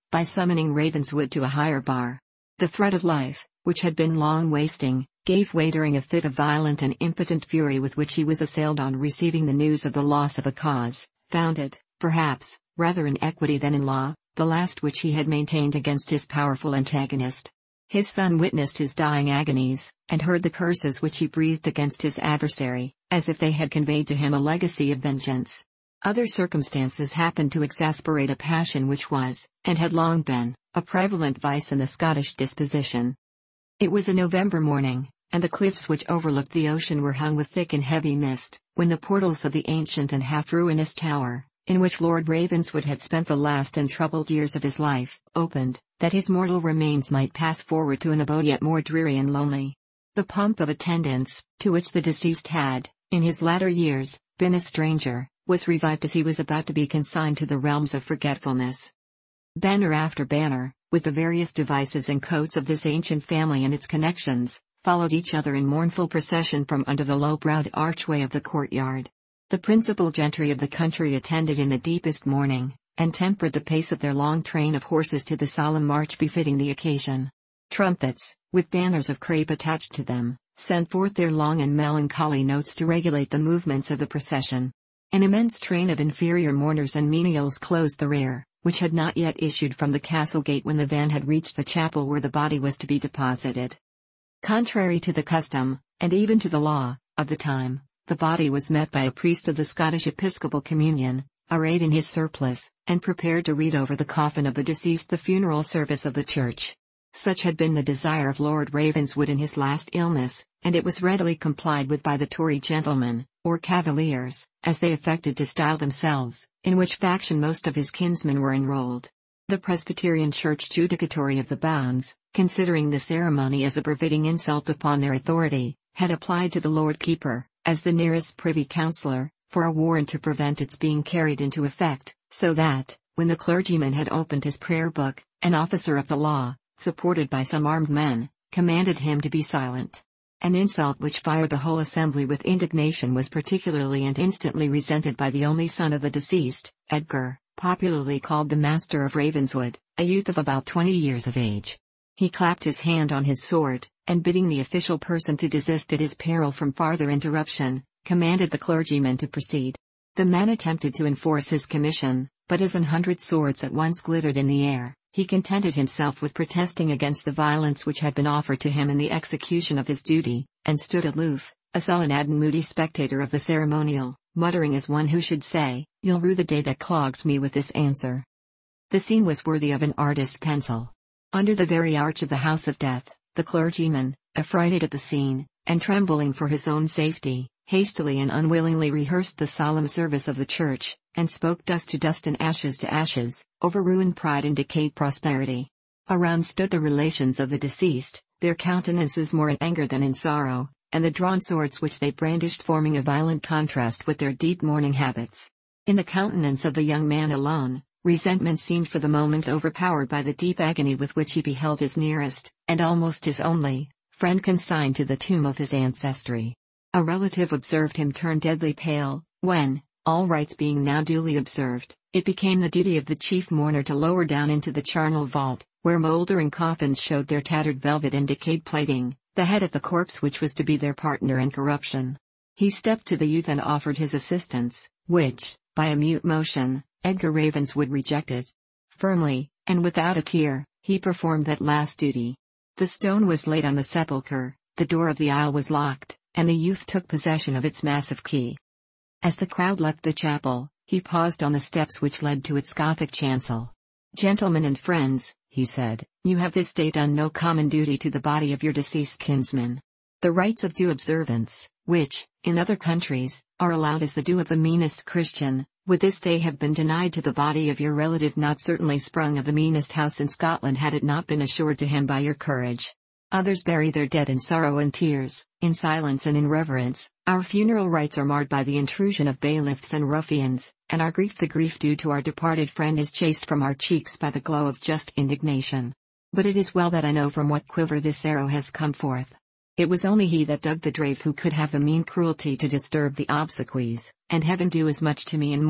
by summoning Ravenswood to a higher bar. The thread of life, which had been long wasting, gave way during a fit of violent and impotent fury with which he was assailed on receiving the news of the loss of a cause, founded, perhaps, rather in equity than in law, the last which he had maintained against his powerful antagonist. His son witnessed his dying agonies, and heard the curses which he breathed against his adversary, as if they had conveyed to him a legacy of vengeance. Other circumstances happened to exasperate a passion which was, and had long been, a prevalent vice in the Scottish disposition. It was a November morning, and the cliffs which overlooked the ocean were hung with thick and heavy mist, when the portals of the ancient and half-ruinous tower, in which Lord Ravenswood had spent the last and troubled years of his life, opened, that his mortal remains might pass forward to an abode yet more dreary and lonely. The pomp of attendance, to which the deceased had, in his latter years, been a stranger, was revived as he was about to be consigned to the realms of forgetfulness. Banner after banner, with the various devices and coats of this ancient family and its connections, followed each other in mournful procession from under the low-browed archway of the courtyard. The principal gentry of the country attended in the deepest mourning, and tempered the pace of their long train of horses to the solemn march befitting the occasion. Trumpets, with banners of crape attached to them, sent forth their long and melancholy notes to regulate the movements of the procession. An immense train of inferior mourners and menials closed the rear, which had not yet issued from the castle gate when the van had reached the chapel where the body was to be deposited. Contrary to the custom, and even to the law, of the time, the body was met by a priest of the Scottish Episcopal Communion, arrayed in his surplice, and prepared to read over the coffin of the deceased the funeral service of the church. Such had been the desire of Lord Ravenswood in his last illness, and it was readily complied with by the Tory gentlemen, or Cavaliers, as they affected to style themselves, in which faction most of his kinsmen were enrolled. The Presbyterian Church judicatory of the bounds, considering the ceremony as a befitting insult upon their authority, had applied to the Lord Keeper, as the nearest privy councillor, for a warrant to prevent its being carried into effect, so that, when the clergyman had opened his prayer book, an officer of the law, supported by some armed men, commanded him to be silent. An insult which fired the whole assembly with indignation was particularly and instantly resented by the only son of the deceased, Edgar, popularly called the Master of Ravenswood, a youth of about twenty years of age. He clapped his hand on his sword, and bidding the official person to desist at his peril from farther interruption, commanded the clergyman to proceed. The man attempted to enforce his commission, but as an hundred swords at once glittered in the air, he contented himself with protesting against the violence which had been offered to him in the execution of his duty, and stood aloof, a sullen and moody spectator of the ceremonial, muttering as one who should say, "You'll rue the day that clogs me with this answer." The scene was worthy of an artist's pencil. Under the very arch of the house of death, the clergyman, affrighted at the scene, and trembling for his own safety, hastily and unwillingly rehearsed the solemn service of the church, and spoke dust to dust and ashes to ashes, over ruined pride and decayed prosperity. Around stood the relations of the deceased, their countenances more in anger than in sorrow, and the drawn swords which they brandished forming a violent contrast with their deep mourning habits. In the countenance of the young man alone, resentment seemed for the moment overpowered by the deep agony with which he beheld his nearest, and almost his only, friend consigned to the tomb of his ancestry. A relative observed him turn deadly pale, when, all rites being now duly observed, it became the duty of the chief mourner to lower down into the charnel vault, where mouldering coffins showed their tattered velvet and decayed plating, the head of the corpse which was to be their partner in corruption. He stepped to the youth and offered his assistance, which, by a mute motion, Edgar Ravenswood rejected. Firmly, and without a tear, he performed that last duty. The stone was laid on the sepulchre, the door of the aisle was locked, and the youth took possession of its massive key. As the crowd left the chapel, he paused on the steps which led to its Gothic chancel. "Gentlemen and friends," he said, "you have this day done no common duty to the body of your deceased kinsman. The rites of due observance, which, in other countries, are allowed as the due of the meanest Christian, would this day have been denied to the body of your relative not certainly sprung of the meanest house in Scotland had it not been assured to him by your courage. Others bury their dead in sorrow and tears, in silence and in reverence. Our funeral rites are marred by the intrusion of bailiffs and ruffians, and our grief the grief due to our departed friend is chased from our cheeks by the glow of just indignation. But it is well that I know from what quiver this arrow has come forth. It was only he that dug the grave who could have the mean cruelty to disturb the obsequies, and heaven do as much to me and more,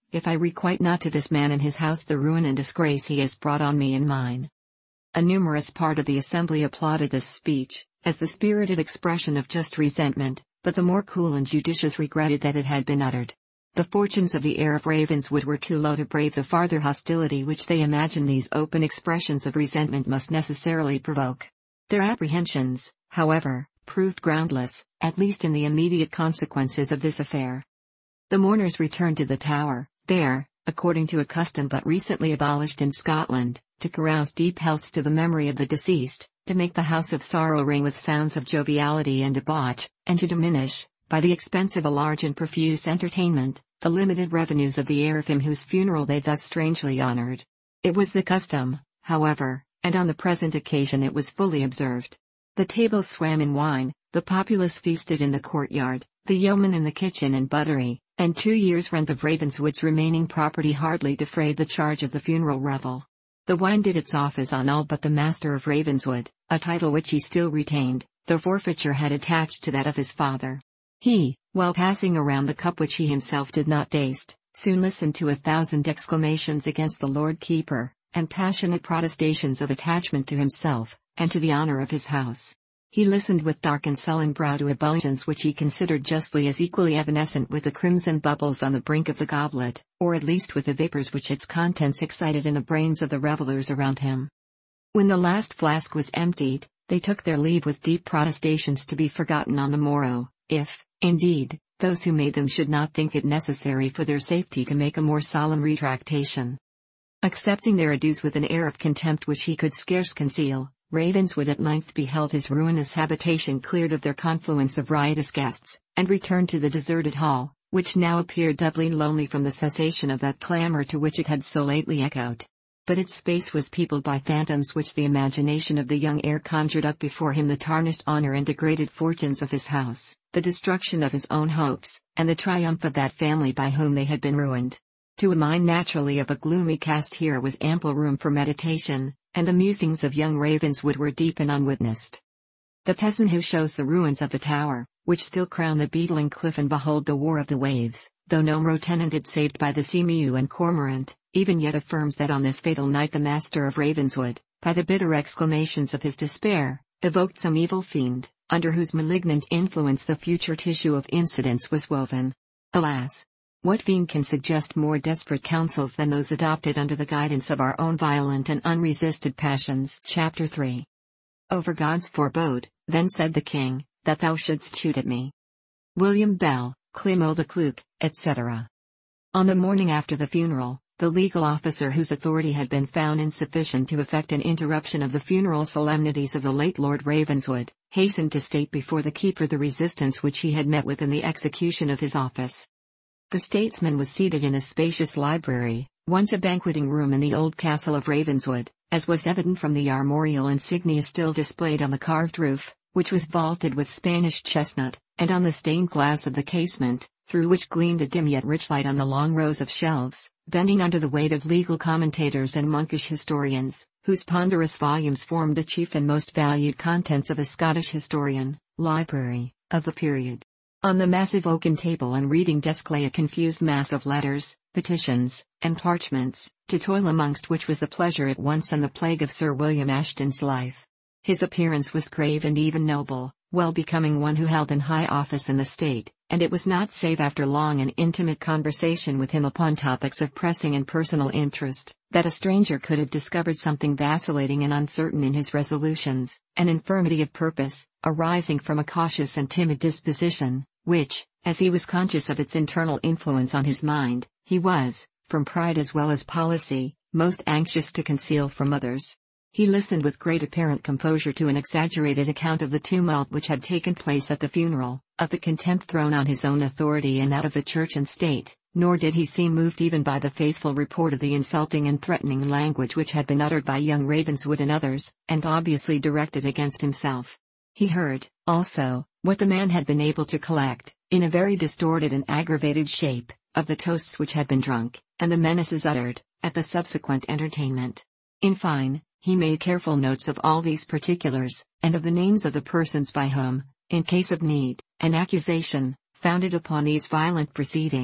if I requite not to this man and his house the ruin and disgrace he has brought on me and mine." A numerous part of the assembly applauded this speech, as the spirited expression of just resentment, but the more cool and judicious regretted that it had been uttered. The fortunes of the heir of Ravenswood were too low to brave the farther hostility which they imagined these open expressions of resentment must necessarily provoke. Their apprehensions, however, proved groundless, at least in the immediate consequences of this affair. The mourners returned to the Tower, there, according to a custom but recently abolished in Scotland, to carouse deep healths to the memory of the deceased, to make the house of sorrow ring with sounds of joviality and debauch, and to diminish, by the expense of a large and profuse entertainment, the limited revenues of the heir of him whose funeral they thus strangely honored. It was the custom, however, and on the present occasion it was fully observed. The tables swam in wine, the populace feasted in the courtyard, the yeomen in the kitchen and buttery, and two years' rent of Ravenswood's remaining property hardly defrayed the charge of the funeral revel. The wine did its office on all but the Master of Ravenswood, a title which he still retained, though forfeiture had attached to that of his father. He, while passing around the cup which he himself did not taste, soon listened to a thousand exclamations against the Lord Keeper, and passionate protestations of attachment to himself, and to the honor of his house. He listened with dark and sullen brow to ebullitions which he considered justly as equally evanescent with the crimson bubbles on the brink of the goblet, or at least with the vapors which its contents excited in the brains of the revellers around him. When the last flask was emptied, they took their leave with deep protestations to be forgotten on the morrow, if, indeed, those who made them should not think it necessary for their safety to make a more solemn retractation. Accepting their adieus with an air of contempt which he could scarce conceal, Ravenswood at length beheld his ruinous habitation cleared of their confluence of riotous guests, and returned to the deserted hall, which now appeared doubly lonely from the cessation of that clamour to which it had so lately echoed. But its space was peopled by phantoms which the imagination of the young heir conjured up before him: the tarnished honour and degraded fortunes of his house, the destruction of his own hopes, and the triumph of that family by whom they had been ruined. To a mind naturally of a gloomy cast here was ample room for meditation, and the musings of young Ravenswood were deep and unwitnessed. The peasant who shows the ruins of the tower, which still crown the beetling cliff and behold the war of the waves, though no more tenanted saved by the seamew and cormorant, even yet affirms that on this fatal night the Master of Ravenswood, by the bitter exclamations of his despair, evoked some evil fiend, under whose malignant influence the future tissue of incidents was woven. Alas! What fiend can suggest more desperate counsels than those adopted under the guidance of our own violent and unresisted passions? Chapter three. Over God's forebode, then said the king, that thou shouldst shoot at me. William Bell, Clemo de Cluc, et cetera. On the morning after the funeral, the legal officer whose authority had been found insufficient to effect an interruption of the funeral solemnities of the late Lord Ravenswood, hastened to state before the keeper the resistance which he had met with in the execution of his office. The statesman was seated in a spacious library, once a banqueting room in the old castle of Ravenswood, as was evident from the armorial insignia still displayed on the carved roof, which was vaulted with Spanish chestnut, and on the stained glass of the casement, through which gleamed a dim yet rich light on the long rows of shelves, bending under the weight of legal commentators and monkish historians, whose ponderous volumes formed the chief and most valued contents of a Scottish historian, library, of the period. On the massive oaken table and reading desk lay a confused mass of letters, petitions, and parchments, to toil amongst which was the pleasure at once and the plague of Sir William Ashton's life. His appearance was grave and even noble, well becoming one who held an high office in the state, and it was not save after long and intimate conversation with him upon topics of pressing and personal interest, that a stranger could have discovered something vacillating and uncertain in his resolutions, an infirmity of purpose, arising from a cautious and timid disposition, which, as he was conscious of its internal influence on his mind, he was, from pride as well as policy, most anxious to conceal from others. He listened with great apparent composure to an exaggerated account of the tumult which had taken place at the funeral, of the contempt thrown on his own authority and that of the church and state, nor did he seem moved even by the faithful report of the insulting and threatening language which had been uttered by young Ravenswood and others, and obviously directed against himself. He heard, also, what the man had been able to collect, in a very distorted and aggravated shape, of the toasts which had been drunk, and the menaces uttered, at the subsequent entertainment. In fine, he made careful notes of all these particulars, and of the names of the persons by whom, in case of need, an accusation, founded upon these violent proceedings,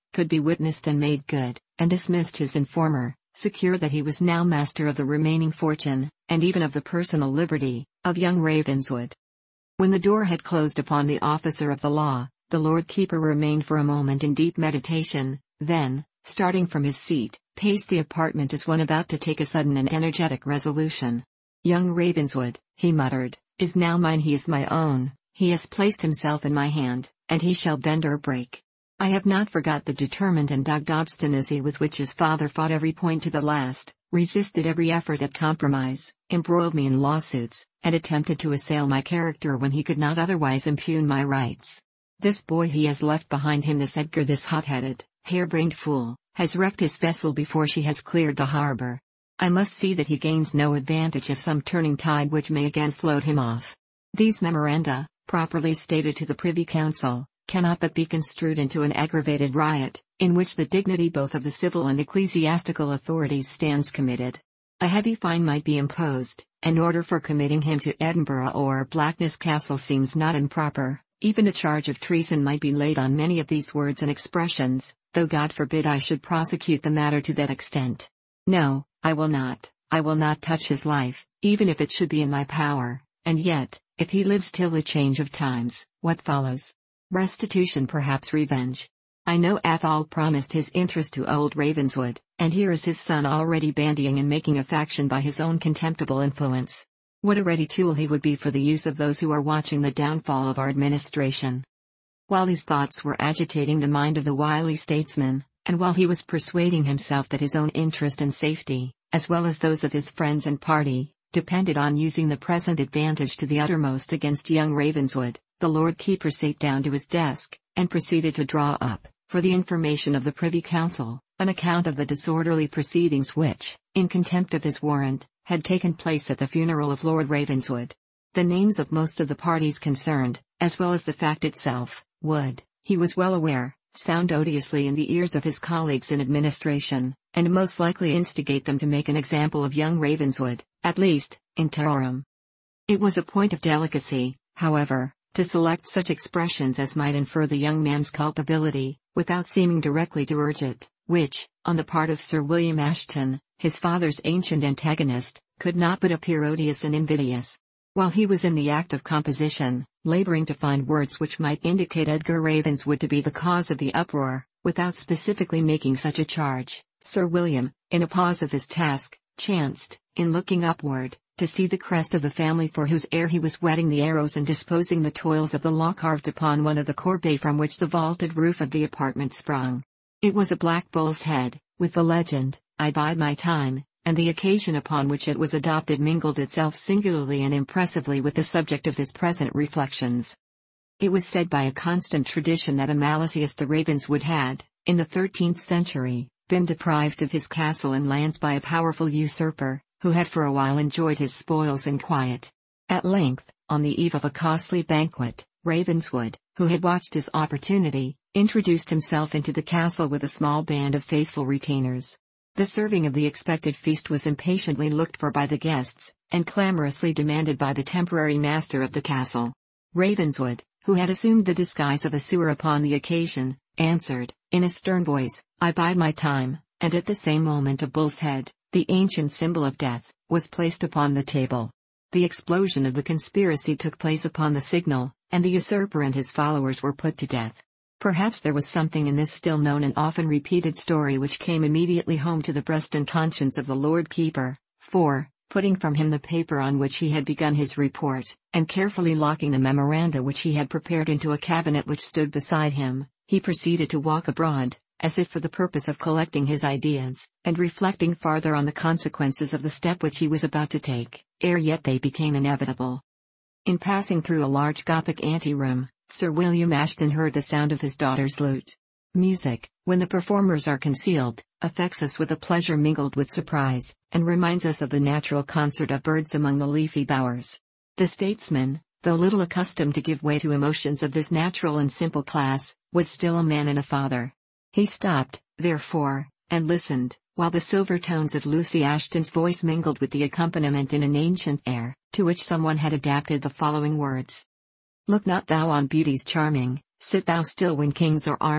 could be witnessed and made good, and dismissed his informer, secure that he was now master of the remaining fortune, and even of the personal liberty, of young Ravenswood. When the door had closed upon the officer of the law, the Lord Keeper remained for a moment in deep meditation, then, starting from his seat, paced the apartment as one about to take a sudden and energetic resolution. "Young Ravenswood," he muttered, "is now mine, he is my own, he has placed himself in my hand, and he shall bend or break. I have not forgot the determined and dogged obstinacy with which his father fought every point to the last, resisted every effort at compromise, embroiled me in lawsuits, and attempted to assail my character when he could not otherwise impugn my rights. This boy he has left behind him, this Edgar, this hot-headed, hair-brained fool, has wrecked his vessel before she has cleared the harbor. I must see that he gains no advantage of some turning tide which may again float him off. These memoranda, properly stated to the Privy Council, cannot but be construed into an aggravated riot, in which the dignity both of the civil and ecclesiastical authorities stands committed. A heavy fine might be imposed, an order for committing him to Edinburgh or Blackness Castle seems not improper, even a charge of treason might be laid on many of these words and expressions, though God forbid I should prosecute the matter to that extent. No, I will not, I will not touch his life, even if it should be in my power, and yet, if he lives till the change of times, what follows? Restitution, perhaps revenge. I know Athol promised his interest to old Ravenswood, and here is his son already bandying and making a faction by his own contemptible influence. What a ready tool he would be for the use of those who are watching the downfall of our administration." While these thoughts were agitating the mind of the wily statesman, and while he was persuading himself that his own interest and safety, as well as those of his friends and party, depended on using the present advantage to the uttermost against young Ravenswood, the Lord Keeper sate down to his desk, and proceeded to draw up, for the information of the Privy Council, an account of the disorderly proceedings which, in contempt of his warrant, had taken place at the funeral of Lord Ravenswood. The names of most of the parties concerned, as well as the fact itself, would, he was well aware, sound odiously in the ears of his colleagues in administration, and most likely instigate them to make an example of young Ravenswood, at least, in terrorem. It was a point of delicacy, however, to select such expressions as might infer the young man's culpability, without seeming directly to urge it, which, on the part of Sir William Ashton, his father's ancient antagonist, could not but appear odious and invidious. While he was in the act of composition, laboring to find words which might indicate Edgar Ravenswood to be the cause of the uproar, without specifically making such a charge, Sir William, in a pause of his task, chanced, in looking upward, to see the crest of the family for whose heir he was whetting the arrows and disposing the toils of the law carved upon one of the corbeilles from which the vaulted roof of the apartment sprung. It was a black bull's head, with the legend, "I bide my time," and the occasion upon which it was adopted mingled itself singularly and impressively with the subject of his present reflections. It was said by a constant tradition that Amalasius de Ravenswood had, in the thirteenth century, been deprived of his castle and lands by a powerful usurper, who had for a while enjoyed his spoils in quiet. At length, on the eve of a costly banquet, Ravenswood, who had watched his opportunity, introduced himself into the castle with a small band of faithful retainers. The serving of the expected feast was impatiently looked for by the guests, and clamorously demanded by the temporary master of the castle. Ravenswood, who had assumed the disguise of a sewer upon the occasion, answered, in a stern voice, "I bide my time," and at the same moment a bull's head, the ancient symbol of death, was placed upon the table. The explosion of the conspiracy took place upon the signal, and the usurper and his followers were put to death. Perhaps there was something in this still known and often repeated story which came immediately home to the breast and conscience of the Lord Keeper, for, putting from him the paper on which he had begun his report, and carefully locking the memoranda which he had prepared into a cabinet which stood beside him, he proceeded to walk abroad, as if for the purpose of collecting his ideas, and reflecting farther on the consequences of the step which he was about to take, ere yet they became inevitable. In passing through a large Gothic ante-room, Sir William Ashton heard the sound of his daughter's lute. Music, when the performers are concealed, affects us with a pleasure mingled with surprise, and reminds us of the natural concert of birds among the leafy bowers. The statesman, though little accustomed to give way to emotions of this natural and simple class, was still a man and a father. He stopped, therefore, and listened, while the silver tones of Lucy Ashton's voice mingled with the accompaniment in an ancient air, to which someone had adapted the following words. "Look not thou on beauties charming, sit thou still when kings are arming,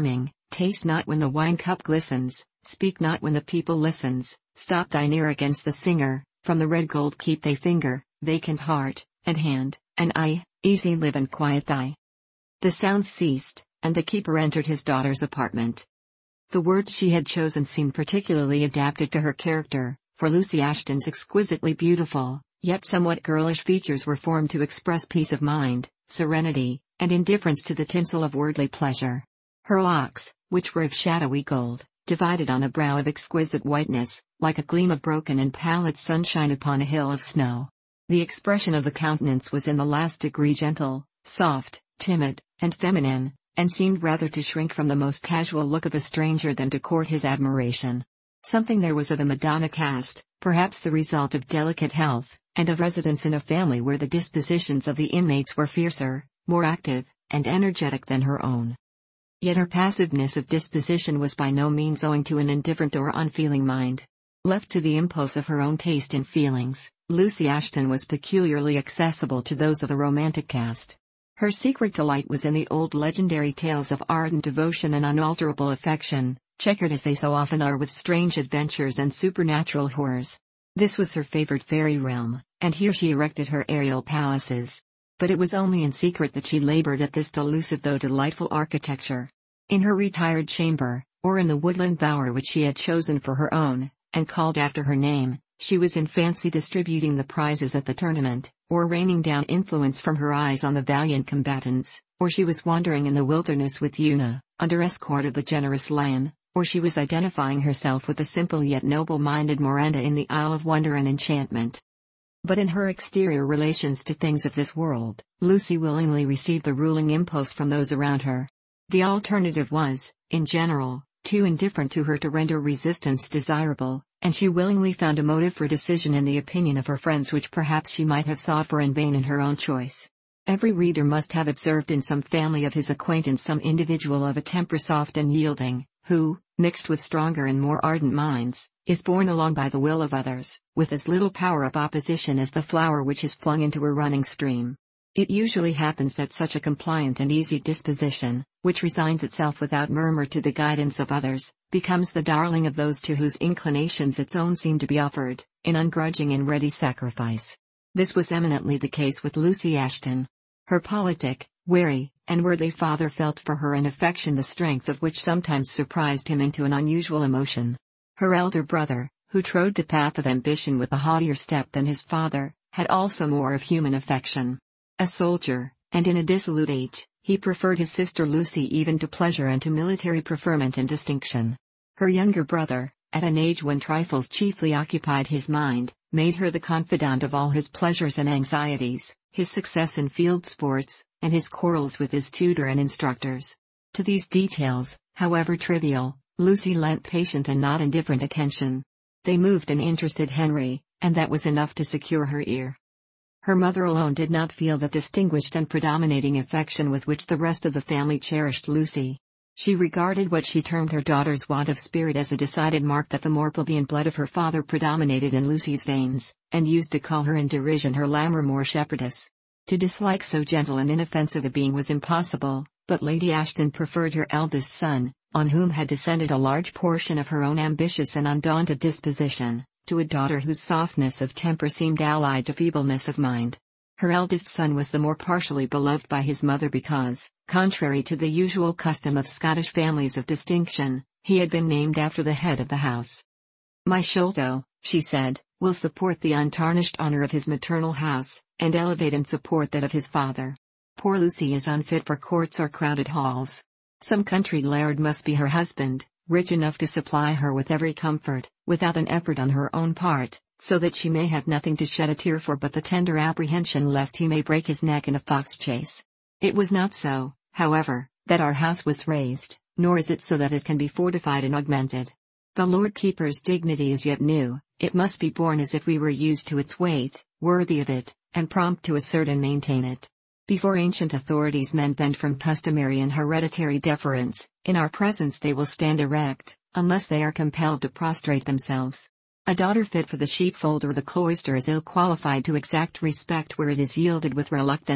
Taste not when the wine cup glistens, speak not when the people listens, stop thine ear against the singer, from the red gold keep thy finger, vacant heart, and hand, and eye, easy live and quiet thy. The sounds ceased, and the keeper entered his daughter's apartment. The words she had chosen seemed particularly adapted to her character, for Lucy Ashton's exquisitely beautiful, yet somewhat girlish features were formed to express peace of mind, serenity, and indifference to the tinsel of worldly pleasure. Her locks, which were of shadowy gold, divided on a brow of exquisite whiteness, like a gleam of broken and pallid sunshine upon a hill of snow. The expression of the countenance was in the last degree gentle, soft, timid, and feminine, and seemed rather to shrink from the most casual look of a stranger than to court his admiration. Something there was of a Madonna cast, perhaps the result of delicate health, and of residence in a family where the dispositions of the inmates were fiercer, more active, and energetic than her own. Yet her passiveness of disposition was by no means owing to an indifferent or unfeeling mind. Left to the impulse of her own taste and feelings, Lucy Ashton was peculiarly accessible to those of the romantic cast. Her secret delight was in the old legendary tales of ardent devotion and unalterable affection, checkered as they so often are with strange adventures and supernatural horrors. This was her favored fairy realm, and here she erected her aerial palaces. But it was only in secret that she labored at this delusive though delightful architecture. In her retired chamber, or in the woodland bower which she had chosen for her own, and called after her name, she was in fancy distributing the prizes at the tournament, or raining down influence from her eyes on the valiant combatants, or she was wandering in the wilderness with Una, under escort of the generous lion, or she was identifying herself with the simple yet noble-minded Miranda in the Isle of Wonder and Enchantment. But in her exterior relations to things of this world, Lucy willingly received the ruling impulse from those around her. The alternative was, in general, too indifferent to her to render resistance desirable, and she willingly found a motive for decision in the opinion of her friends which perhaps she might have sought for in vain in her own choice. Every reader must have observed in some family of his acquaintance some individual of a temper soft and yielding, who, mixed with stronger and more ardent minds, is borne along by the will of others, with as little power of opposition as the flower which is flung into a running stream. It usually happens that such a compliant and easy disposition, which resigns itself without murmur to the guidance of others, becomes the darling of those to whose inclinations its own seem to be offered, in ungrudging and ready sacrifice. This was eminently the case with Lucy Ashton. Her politic, wary, and worthy father felt for her an affection the strength of which sometimes surprised him into an unusual emotion. Her elder brother, who trod the path of ambition with a haughtier step than his father, had also more of human affection. A soldier, and in a dissolute age, he preferred his sister Lucy even to pleasure and to military preferment and distinction. Her younger brother, at an age when trifles chiefly occupied his mind, made her the confidant of all his pleasures and anxieties, his success in field sports, and his quarrels with his tutor and instructors. To these details, however trivial, Lucy lent patient and not indifferent attention. They moved and interested Henry, and that was enough to secure her ear. Her mother alone did not feel that distinguished and predominating affection with which the rest of the family cherished Lucy. She regarded what she termed her daughter's want of spirit as a decided mark that the more plebeian blood of her father predominated in Lucy's veins, and used to call her in derision her Lammermoor shepherdess. To dislike so gentle and inoffensive a being was impossible, but Lady Ashton preferred her eldest son, on whom had descended a large portion of her own ambitious and undaunted disposition, to a daughter whose softness of temper seemed allied to feebleness of mind. Her eldest son was the more partially beloved by his mother because, contrary to the usual custom of Scottish families of distinction, he had been named after the head of the house. "My Sholto," she said, "will support the untarnished honor of his maternal house, and elevate and support that of his father. Poor Lucy is unfit for courts or crowded halls. Some country laird must be her husband, rich enough to supply her with every comfort, without an effort on her own part, so that she may have nothing to shed a tear for but the tender apprehension lest he may break his neck in a fox chase. It was not so, however, that our house was raised, nor is it so that it can be fortified and augmented. The Lord Keeper's dignity is yet new, it must be borne as if we were used to its weight, worthy of it, and prompt to assert and maintain it. Before ancient authorities men bend from customary and hereditary deference, in our presence they will stand erect, unless they are compelled to prostrate themselves. A daughter fit for the sheepfold or the cloister is ill qualified to exact respect where it is yielded with reluctance,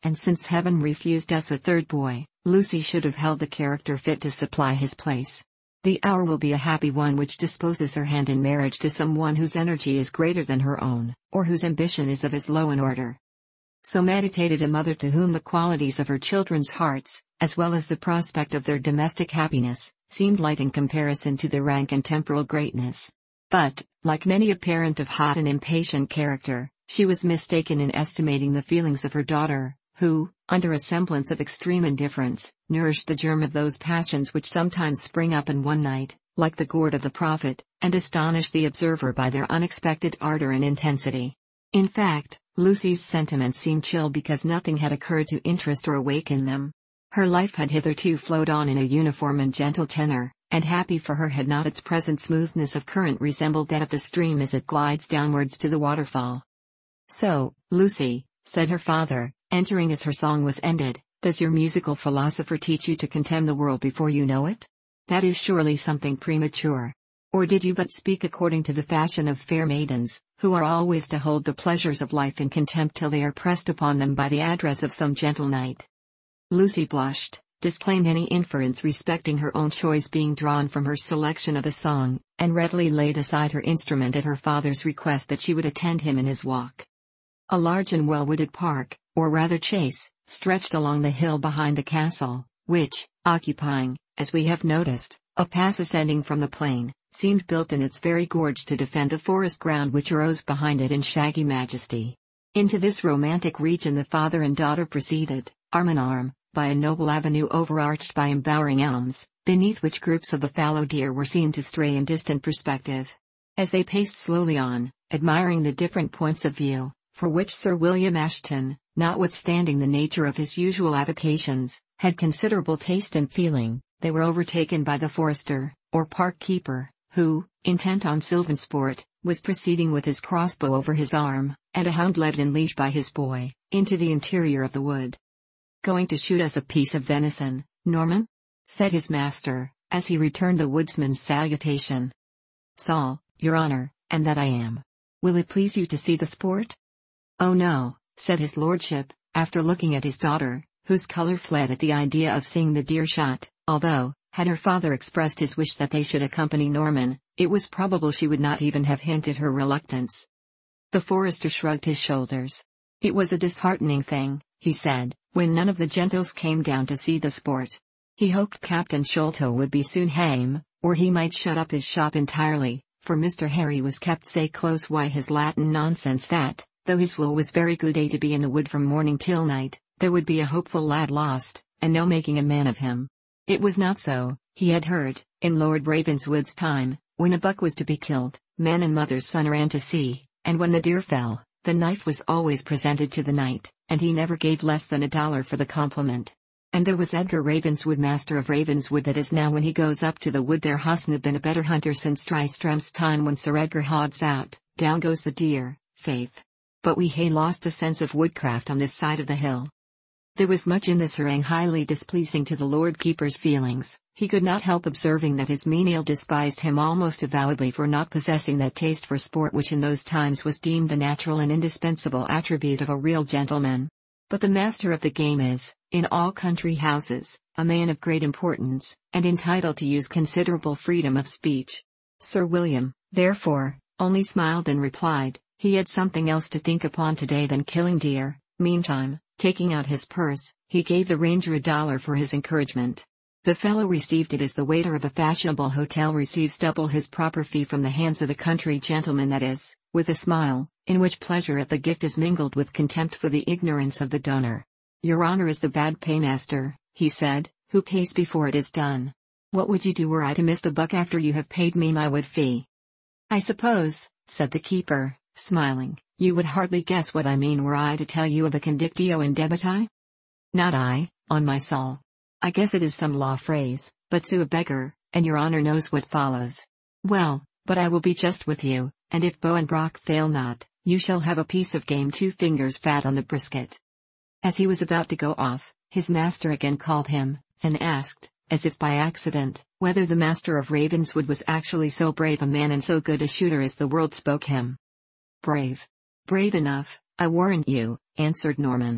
and since heaven refused us a third boy, Lucy should have held the character fit to supply his place. The hour will be a happy one which disposes her hand in marriage to someone whose energy is greater than her own, or whose ambition is of as low an order. So meditated a mother to whom the qualities of her children's hearts, as well as the prospect of their domestic happiness, seemed light in comparison to their rank and temporal greatness. But, like many a parent of hot and impatient character, she was mistaken in estimating the feelings of her daughter, who, under a semblance of extreme indifference, nourished the germ of those passions which sometimes spring up in one night, like the gourd of the prophet, and astonish the observer by their unexpected ardor and intensity. In fact, Lucy's sentiments seemed chill because nothing had occurred to interest or awaken them. Her life had hitherto flowed on in a uniform and gentle tenor, and happy for her had not its present smoothness of current resembled that of the stream as it glides downwards to the waterfall. "So, Lucy," said her father, entering as her song was ended, "does your musical philosopher teach you to contemn the world before you know it? That is surely something premature. Or did you but speak according to the fashion of fair maidens, who are always to hold the pleasures of life in contempt till they are pressed upon them by the address of some gentle knight?" Lucy blushed, disclaimed any inference respecting her own choice being drawn from her selection of a song, and readily laid aside her instrument at her father's request that she would attend him in his walk. A large and well-wooded park, or rather chase, stretched along the hill behind the castle, which, occupying, as we have noticed, a pass ascending from the plain, seemed built in its very gorge to defend the forest ground which rose behind it in shaggy majesty. Into this romantic region the father and daughter proceeded, arm in arm, by a noble avenue overarched by embowering elms, beneath which groups of the fallow deer were seen to stray in distant perspective. As they paced slowly on, admiring the different points of view, for which Sir William Ashton, notwithstanding the nature of his usual avocations, had considerable taste and feeling, they were overtaken by the forester, or park keeper, who, intent on sylvan sport, was proceeding with his crossbow over his arm, and a hound led in leash by his boy, into the interior of the wood. "Going to shoot us a piece of venison, Norman?" said his master, as he returned the woodsman's salutation. "Saul, your honor, and that I am. Will it please you to see the sport?" "Oh no," said his lordship, after looking at his daughter, whose color fled at the idea of seeing the deer shot, although, had her father expressed his wish that they should accompany Norman, it was probable she would not even have hinted her reluctance. The forester shrugged his shoulders. It was a disheartening thing, he said, when none of the gentles came down to see the sport. He hoped Captain Sholto would be soon hame, or he might shut up his shop entirely, for Mister Harry was kept sae close by his Latin nonsense that, though his will was very good a to be in the wood from morning till night, there would be a hopeful lad lost, and no making a man of him. It was not so, he had heard, in Lord Ravenswood's time, when a buck was to be killed, man and mother's son ran to see, and when the deer fell, the knife was always presented to the knight, and he never gave less than a dollar for the compliment. And there was Edgar Ravenswood, master of Ravenswood, that is now when he goes up to the wood there hasna been a better hunter since Tristram's time, when Sir Edgar hods out, down goes the deer, faith. But we hae lost a sense of woodcraft on this side of the hill." There was much in this harangue highly displeasing to the Lord Keeper's feelings. He could not help observing that his menial despised him almost avowedly for not possessing that taste for sport which in those times was deemed the natural and indispensable attribute of a real gentleman. But the master of the game is, in all country houses, a man of great importance, and entitled to use considerable freedom of speech. Sir William, therefore, only smiled and replied, he had something else to think upon today than killing deer. Meantime, taking out his purse, he gave the ranger a dollar for his encouragement. The fellow received it as the waiter of a fashionable hotel receives double his proper fee from the hands of a country gentleman, that is, with a smile, in which pleasure at the gift is mingled with contempt for the ignorance of the donor. "Your honor is the bad paymaster," he said, "who pays before it is done. What would you do were I to miss the buck after you have paid me my wood fee?" "I suppose," said the keeper, smiling, "you would hardly guess what I mean were I to tell you of a condictio in debiti?" "Not I, on my soul. I guess it is some law phrase, but sue a beggar, and your honor knows what follows. Well, but I will be just with you, and if bow and brock fail not, you shall have a piece of game two fingers fat on the brisket." As he was about to go off, his master again called him, and asked, as if by accident, whether the master of Ravenswood was actually so brave a man and so good a shooter as the world spoke him. "Brave. Brave enough, I warrant you," answered Norman.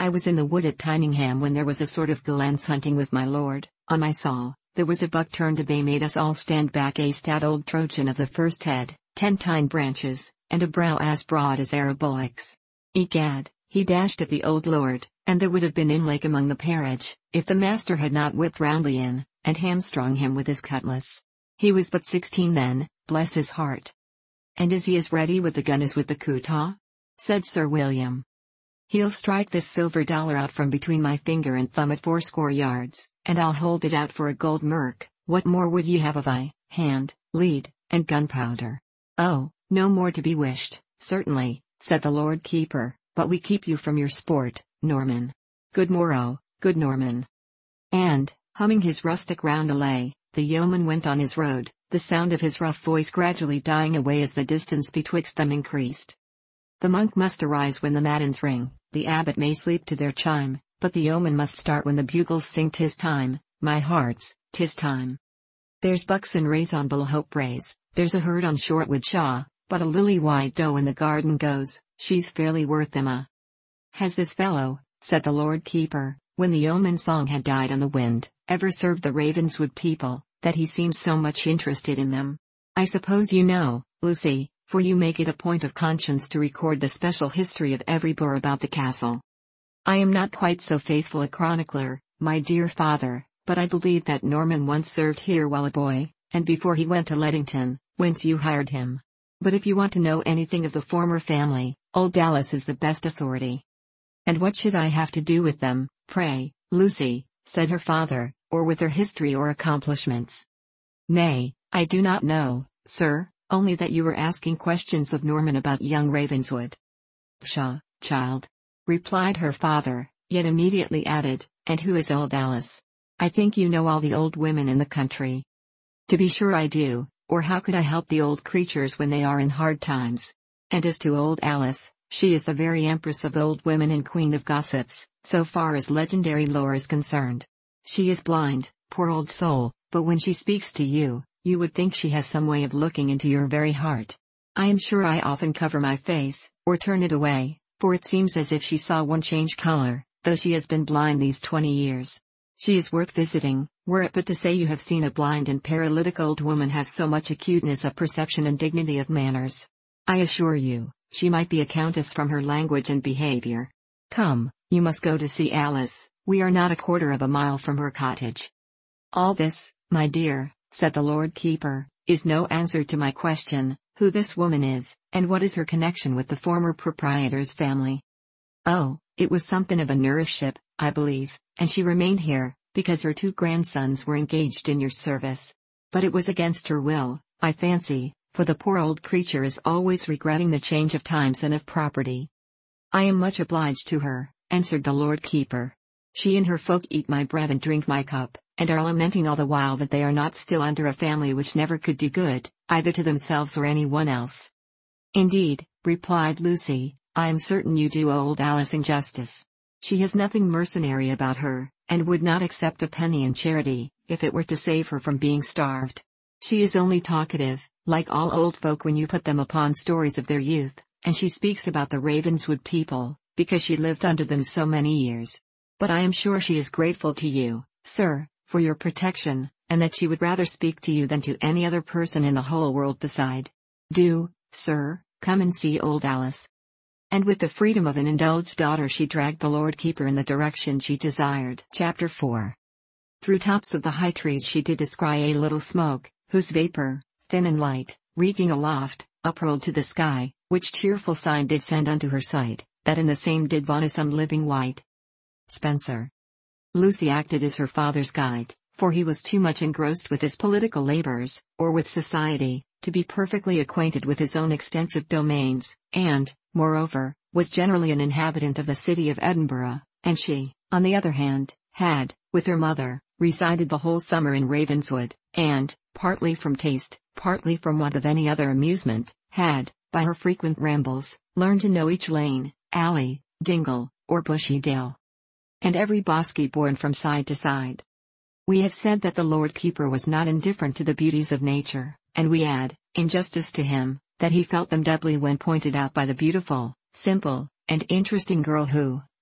I was in the wood at Tyningham when there was a sort of gallant hunting with my lord, on my soul. There was a buck turned a bay made us all stand back, a stout old Trojan of the first head, ten tine branches, and a brow as broad as Arab bullocks. Egad, he dashed at the old lord, and there would have been inlake among the parage, if the master had not whipped roundly in, and hamstrung him with his cutlass. He was but sixteen then, bless his heart. And is he as ready with the gun as with the couteau? Said Sir William. He'll strike this silver dollar out from between my finger and thumb at fourscore yards, and I'll hold it out for a gold merk. What more would ye have of eye, hand, lead, and gunpowder? Oh, no more to be wished, certainly, said the Lord Keeper, but we keep you from your sport, Norman. Good morrow, good Norman. And, humming his rustic roundelay, the yeoman went on his road, the sound of his rough voice gradually dying away as the distance betwixt them increased. The monk must arise when the matins ring, the abbot may sleep to their chime, but the yeoman must start when the bugles sing. 'Tis time, my hearts, 'tis time. There's bucks and rays on Bullhope Braes, there's a herd on Shortwood Shaw, but a lily-white doe in the garden goes, she's fairly worth them a. Has this fellow, said the Lord Keeper, when the yeoman's song had died on the wind, ever served the Ravenswood people, that he seems so much interested in them? I suppose you know, Lucy, for you make it a point of conscience to record the special history of every boor about the castle. I am not quite so faithful a chronicler, my dear father, but I believe that Norman once served here while a boy, and before he went to Leadington, whence you hired him. But if you want to know anything of the former family, old Alice is the best authority. And what should I have to do with them, pray, Lucy, said her father, or with their history or accomplishments? Nay, I do not know, sir, only that you were asking questions of Norman about young Ravenswood. Pshaw, child, replied her father, yet immediately added, and who is old Alice? I think you know all the old women in the country. To be sure I do, or how could I help the old creatures when they are in hard times? And as to old Alice, she is the very empress of old women and queen of gossips, so far as legendary lore is concerned. She is blind, poor old soul, but when she speaks to you, you would think she has some way of looking into your very heart. I am sure I often cover my face, or turn it away, for it seems as if she saw one change color, though she has been blind these twenty years. She is worth visiting, were it but to say you have seen a blind and paralytic old woman have so much acuteness of perception and dignity of manners. I assure you, she might be a countess from her language and behavior. Come, you must go to see Alice, we are not a quarter of a mile from her cottage. All this, my dear, said the Lord Keeper, is no answer to my question, who this woman is, and what is her connection with the former proprietor's family. Oh, it was something of a nouriship, I believe, and she remained here, because her two grandsons were engaged in your service. But it was against her will, I fancy, for the poor old creature is always regretting the change of times and of property. I am much obliged to her, answered the Lord Keeper. She and her folk eat my bread and drink my cup, and are lamenting all the while that they are not still under a family which never could do good, either to themselves or any one else. Indeed, replied Lucy, I am certain you do old Alice injustice. She has nothing mercenary about her, and would not accept a penny in charity, if it were to save her from being starved. She is only talkative, like all old folk when you put them upon stories of their youth, and she speaks about the Ravenswood people, because she lived under them so many years. But I am sure she is grateful to you, sir, for your protection, and that she would rather speak to you than to any other person in the whole world beside. Do, sir, come and see old Alice. And with the freedom of an indulged daughter she dragged the Lord Keeper in the direction she desired. Chapter four. Through tops of the high trees she did descry a little smoke, whose vapour, thin and light, reeking aloft, uprolled to the sky, which cheerful sign did send unto her sight, that in the same did vaunt some living wight. Spenser. Lucy acted as her father's guide, for he was too much engrossed with his political labours, or with society, to be perfectly acquainted with his own extensive domains, and, moreover, was generally an inhabitant of the city of Edinburgh, and she, on the other hand, had, with her mother, resided the whole summer in Ravenswood, and, partly from taste, partly from want of any other amusement, had, by her frequent rambles, learned to know each lane, alley, dingle, or bushy dale, and every bosky bourne from side to side. We have said that the Lord Keeper was not indifferent to the beauties of nature, and we add, in justice to him, that he felt them doubly when pointed out by the beautiful, simple, and interesting girl who,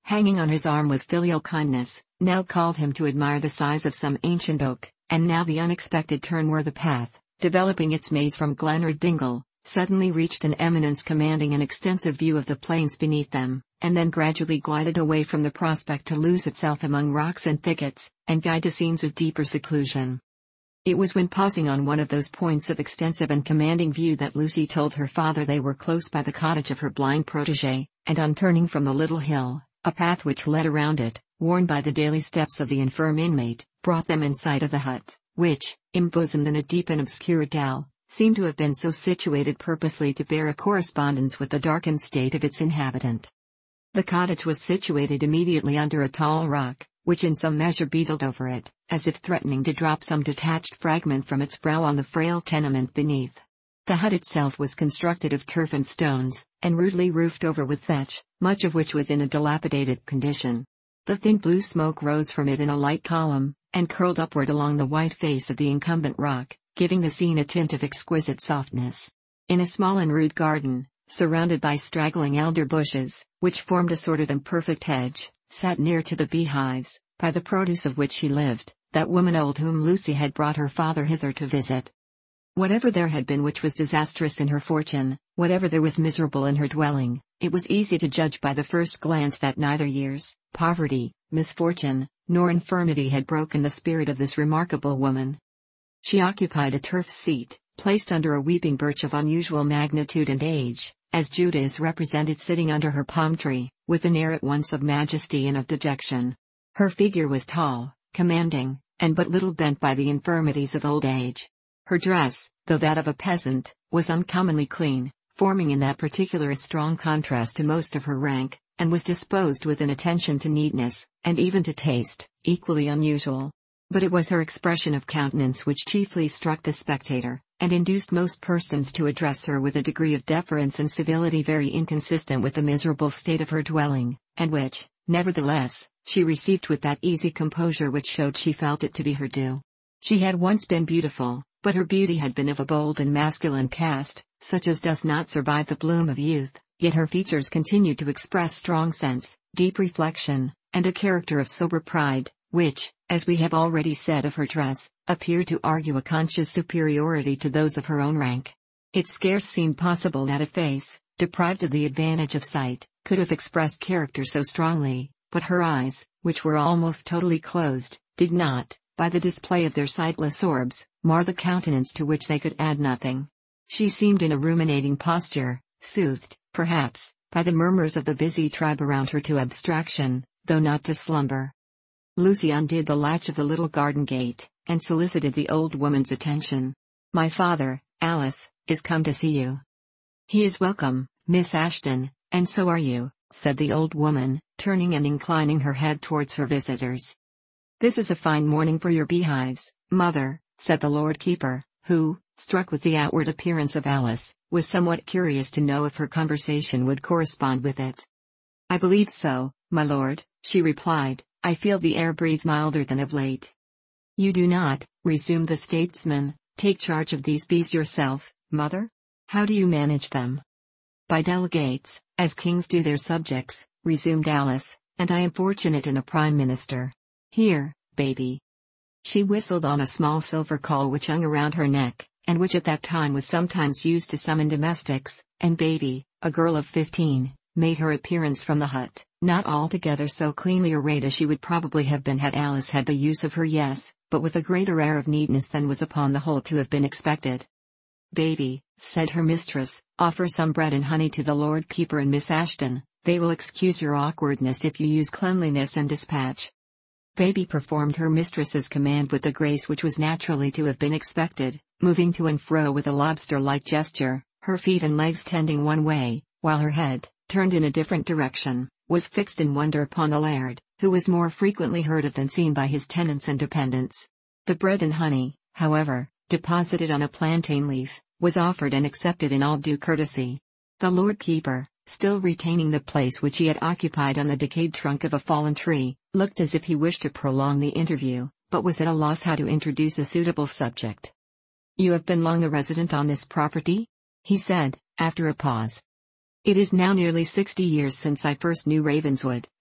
hanging on his arm with filial kindness, now called him to admire the size of some ancient oak, and now the unexpected turn where the path, developing its maze from Glenard Dingle, suddenly reached an eminence commanding an extensive view of the plains beneath them, and then gradually glided away from the prospect to lose itself among rocks and thickets, and guide to scenes of deeper seclusion. It was when pausing on one of those points of extensive and commanding view that Lucy told her father they were close by the cottage of her blind protégé, and on turning from the little hill, a path which led around it, worn by the daily steps of the infirm inmate, brought them in sight of the hut, which, embosomed in a deep and obscure dell, seemed to have been so situated purposely to bear a correspondence with the darkened state of its inhabitant. The cottage was situated immediately under a tall rock, which in some measure beetled over it, as if threatening to drop some detached fragment from its brow on the frail tenement beneath. The hut itself was constructed of turf and stones, and rudely roofed over with thatch, much of which was in a dilapidated condition. The thin blue smoke rose from it in a light column, and curled upward along the white face of the incumbent rock, giving the scene a tint of exquisite softness. In a small and rude garden, surrounded by straggling elder bushes, which formed a sort of imperfect hedge, sat near to the beehives, by the produce of which she lived, that woman old whom Lucy had brought her father hither to visit. Whatever there had been which was disastrous in her fortune, whatever there was miserable in her dwelling, it was easy to judge by the first glance that neither years, poverty, misfortune, nor infirmity had broken the spirit of this remarkable woman. She occupied a turf seat, placed under a weeping birch of unusual magnitude and age, as Judah is represented sitting under her palm tree, with an air at once of majesty and of dejection. Her figure was tall, commanding, and but little bent by the infirmities of old age. Her dress, though that of a peasant, was uncommonly clean, forming in that particular a strong contrast to most of her rank, and was disposed with an attention to neatness, and even to taste, equally unusual. But it was her expression of countenance which chiefly struck the spectator, and induced most persons to address her with a degree of deference and civility very inconsistent with the miserable state of her dwelling, and which, nevertheless, she received with that easy composure which showed she felt it to be her due. She had once been beautiful, but her beauty had been of a bold and masculine cast, such as does not survive the bloom of youth, yet her features continued to express strong sense, deep reflection, and a character of sober pride, which, as we have already said of her dress, appeared to argue a conscious superiority to those of her own rank. It scarce seemed possible that a face, deprived of the advantage of sight, could have expressed character so strongly, but her eyes, which were almost totally closed, did not, by the display of their sightless orbs, mar the countenance to which they could add nothing. She seemed in a ruminating posture, soothed, perhaps, by the murmurs of the busy tribe around her to abstraction, though not to slumber. Lucy undid the latch of the little garden gate, and solicited the old woman's attention. "My father, Alice, is come to see you." "He is welcome, Miss Ashton, and so are you," said the old woman, turning and inclining her head towards her visitors. "This is a fine morning for your beehives, mother," said the Lord Keeper, who, struck with the outward appearance of Alice, was somewhat curious to know if her conversation would correspond with it. "I believe so, my lord," she replied. "I feel the air breathe milder than of late." "You do not," resumed the statesman, "take charge of these bees yourself, mother? How do you manage them?" "By delegates, as kings do their subjects," resumed Alice, "and I am fortunate in a prime minister. Here, baby." She whistled on a small silver call which hung around her neck, and which at that time was sometimes used to summon domestics, and baby, a girl of fifteen, made her appearance from the hut, not altogether so cleanly arrayed as she would probably have been had Alice had the use of her yes, but with a greater air of neatness than was upon the whole to have been expected. "Baby," said her mistress, "offer some bread and honey to the Lord Keeper and Miss Ashton. They will excuse your awkwardness if you use cleanliness and dispatch." Baby performed her mistress's command with the grace which was naturally to have been expected, moving to and fro with a lobster-like gesture, her feet and legs tending one way, while her head, turned in a different direction, was fixed in wonder upon the laird, who was more frequently heard of than seen by his tenants and dependents. The bread and honey, however, deposited on a plantain leaf, was offered and accepted in all due courtesy. The Lord Keeper, still retaining the place which he had occupied on the decayed trunk of a fallen tree, looked as if he wished to prolong the interview, but was at a loss how to introduce a suitable subject. "You have been long a resident on this property?" he said, after a pause. "It is now nearly sixty years since I first knew Ravenswood,"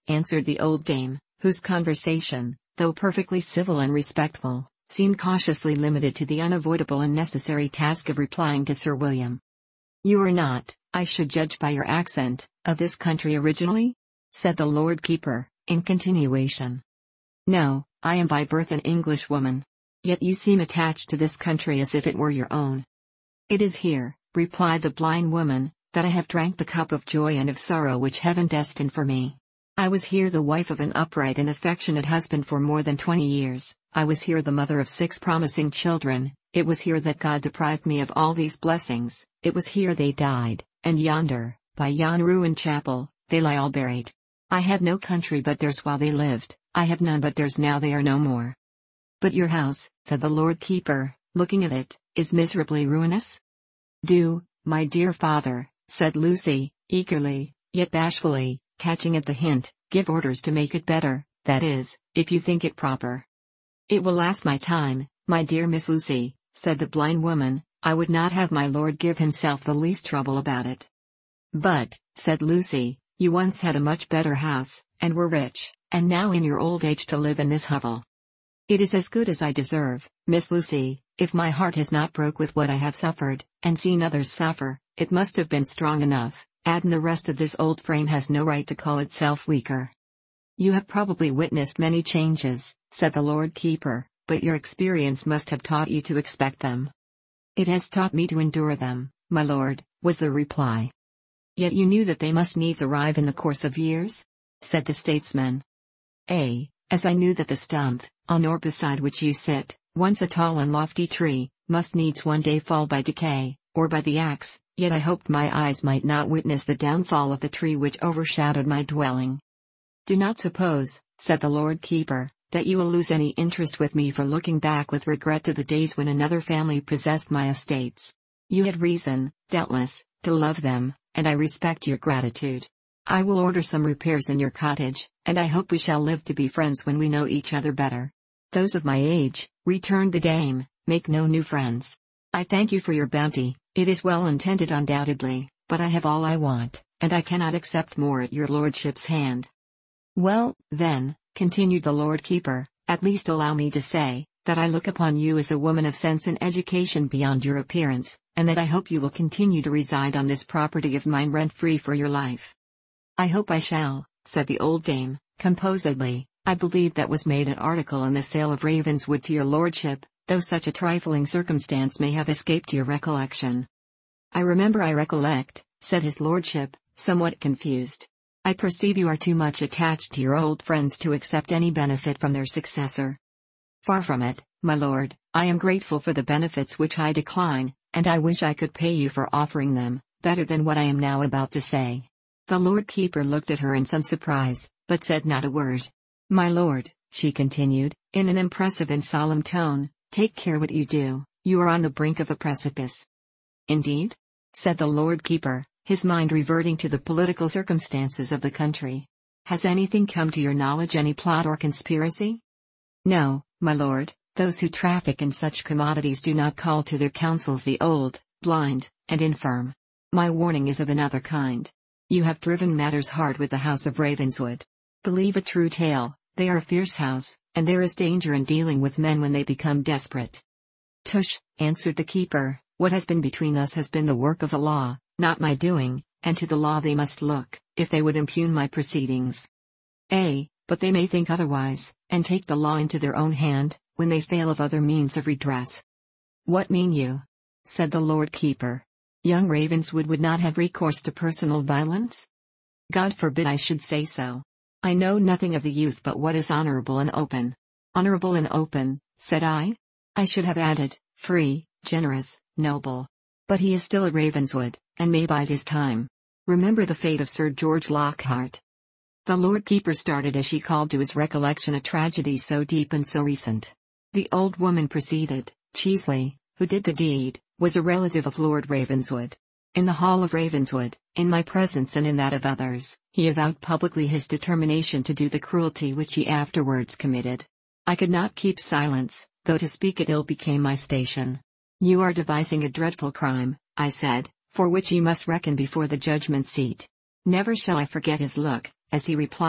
answered the old dame, whose conversation, though perfectly civil and respectful, seemed cautiously limited to the unavoidable and necessary task of replying to Sir William. "You are not, I should judge by your accent, of this country originally?" said the Lord Keeper, in continuation. "No, I am by birth an Englishwoman. Yet you seem attached to this country as if it were your own." "It is here," replied the blind woman, "that I have drank the cup of joy and of sorrow which heaven destined for me. I was here the wife of an upright and affectionate husband for more than twenty years, I was here the mother of six promising children, it was here that God deprived me of all these blessings, it was here they died, and yonder, by yon ruined chapel, they lie all buried. I had no country but theirs while they lived, I have none but theirs now they are no more." "But your house," said the Lord Keeper, looking at it, "is miserably ruinous?" "Do, my dear father," said Lucy, eagerly, yet bashfully, catching at the hint, "give orders to make it better, that is, if you think it proper." "It will last my time, my dear Miss Lucy," said the blind woman, "I would not have my lord give himself the least trouble about it." "But," said Lucy, "you once had a much better house, and were rich, and now in your old age to live in this hovel." "It is as good as I deserve, Miss Lucy, if my heart has not broke with what I have suffered, and seen others suffer, it must have been strong enough, and the rest of this old frame has no right to call itself weaker." "You have probably witnessed many changes," said the Lord Keeper, "but your experience must have taught you to expect them." "It has taught me to endure them, my lord," was the reply. "Yet you knew that they must needs arrive in the course of years?" said the statesman. "Ay, as I knew that the stump, on or beside which you sit, once a tall and lofty tree, must needs one day fall by decay, or by the axe, yet I hoped my eyes might not witness the downfall of the tree which overshadowed my dwelling." "Do not suppose," said the Lord Keeper, "that you will lose any interest with me for looking back with regret to the days when another family possessed my estates. You had reason, doubtless, to love them, and I respect your gratitude. I will order some repairs in your cottage, and I hope we shall live to be friends when we know each other better." "Those of my age," returned the dame, "make no new friends. I thank you for your bounty, it is well intended undoubtedly, but I have all I want, and I cannot accept more at your lordship's hand." "Well, then," continued the Lord Keeper, "at least allow me to say, that I look upon you as a woman of sense and education beyond your appearance, and that I hope you will continue to reside on this property of mine rent-free for your life." "I hope I shall," said the old dame, composedly. "I believe that was made an article in the sale of Ravenswood to your lordship, though such a trifling circumstance may have escaped your recollection." "I remember I recollect," said his lordship, somewhat confused. "I perceive you are too much attached to your old friends to accept any benefit from their successor." "Far from it, my lord, I am grateful for the benefits which I decline, and I wish I could pay you for offering them, better than what I am now about to say." The Lord Keeper looked at her in some surprise, but said not a word. "My lord," she continued, in an impressive and solemn tone, "take care what you do, you are on the brink of a precipice." "Indeed?" said the Lord Keeper, his mind reverting to the political circumstances of the country. "Has anything come to your knowledge, any plot or conspiracy?" "No, my lord, those who traffic in such commodities do not call to their counsels the old, blind, and infirm. My warning is of another kind. You have driven matters hard with the house of Ravenswood. Believe a true tale, they are a fierce house, and there is danger in dealing with men when they become desperate." "Tush," answered the keeper, "what has been between us has been the work of the law, not my doing, and to the law they must look, if they would impugn my proceedings." "Ay, but they may think otherwise, and take the law into their own hand, when they fail of other means of redress." "What mean you?" said the Lord Keeper. "Young Ravenswood would not have recourse to personal violence?" "God forbid I should say so. I know nothing of the youth but what is honorable and open." "Honorable and open," said I? I should have added, free, generous, noble. But he is still at Ravenswood, and may bide his time. Remember the fate of Sir George Lockhart." The Lord Keeper started as she called to his recollection a tragedy so deep and so recent. The old woman proceeded. "Cheesley, who did the deed, was a relative of Lord Ravenswood. In the hall of Ravenswood, in my presence and in that of others, he avowed publicly his determination to do the cruelty which he afterwards committed. I could not keep silence, though to speak it ill became my station. 'You are devising a dreadful crime,' I said, 'for which you must reckon before the judgment seat.' Never shall I forget his look, as he replied,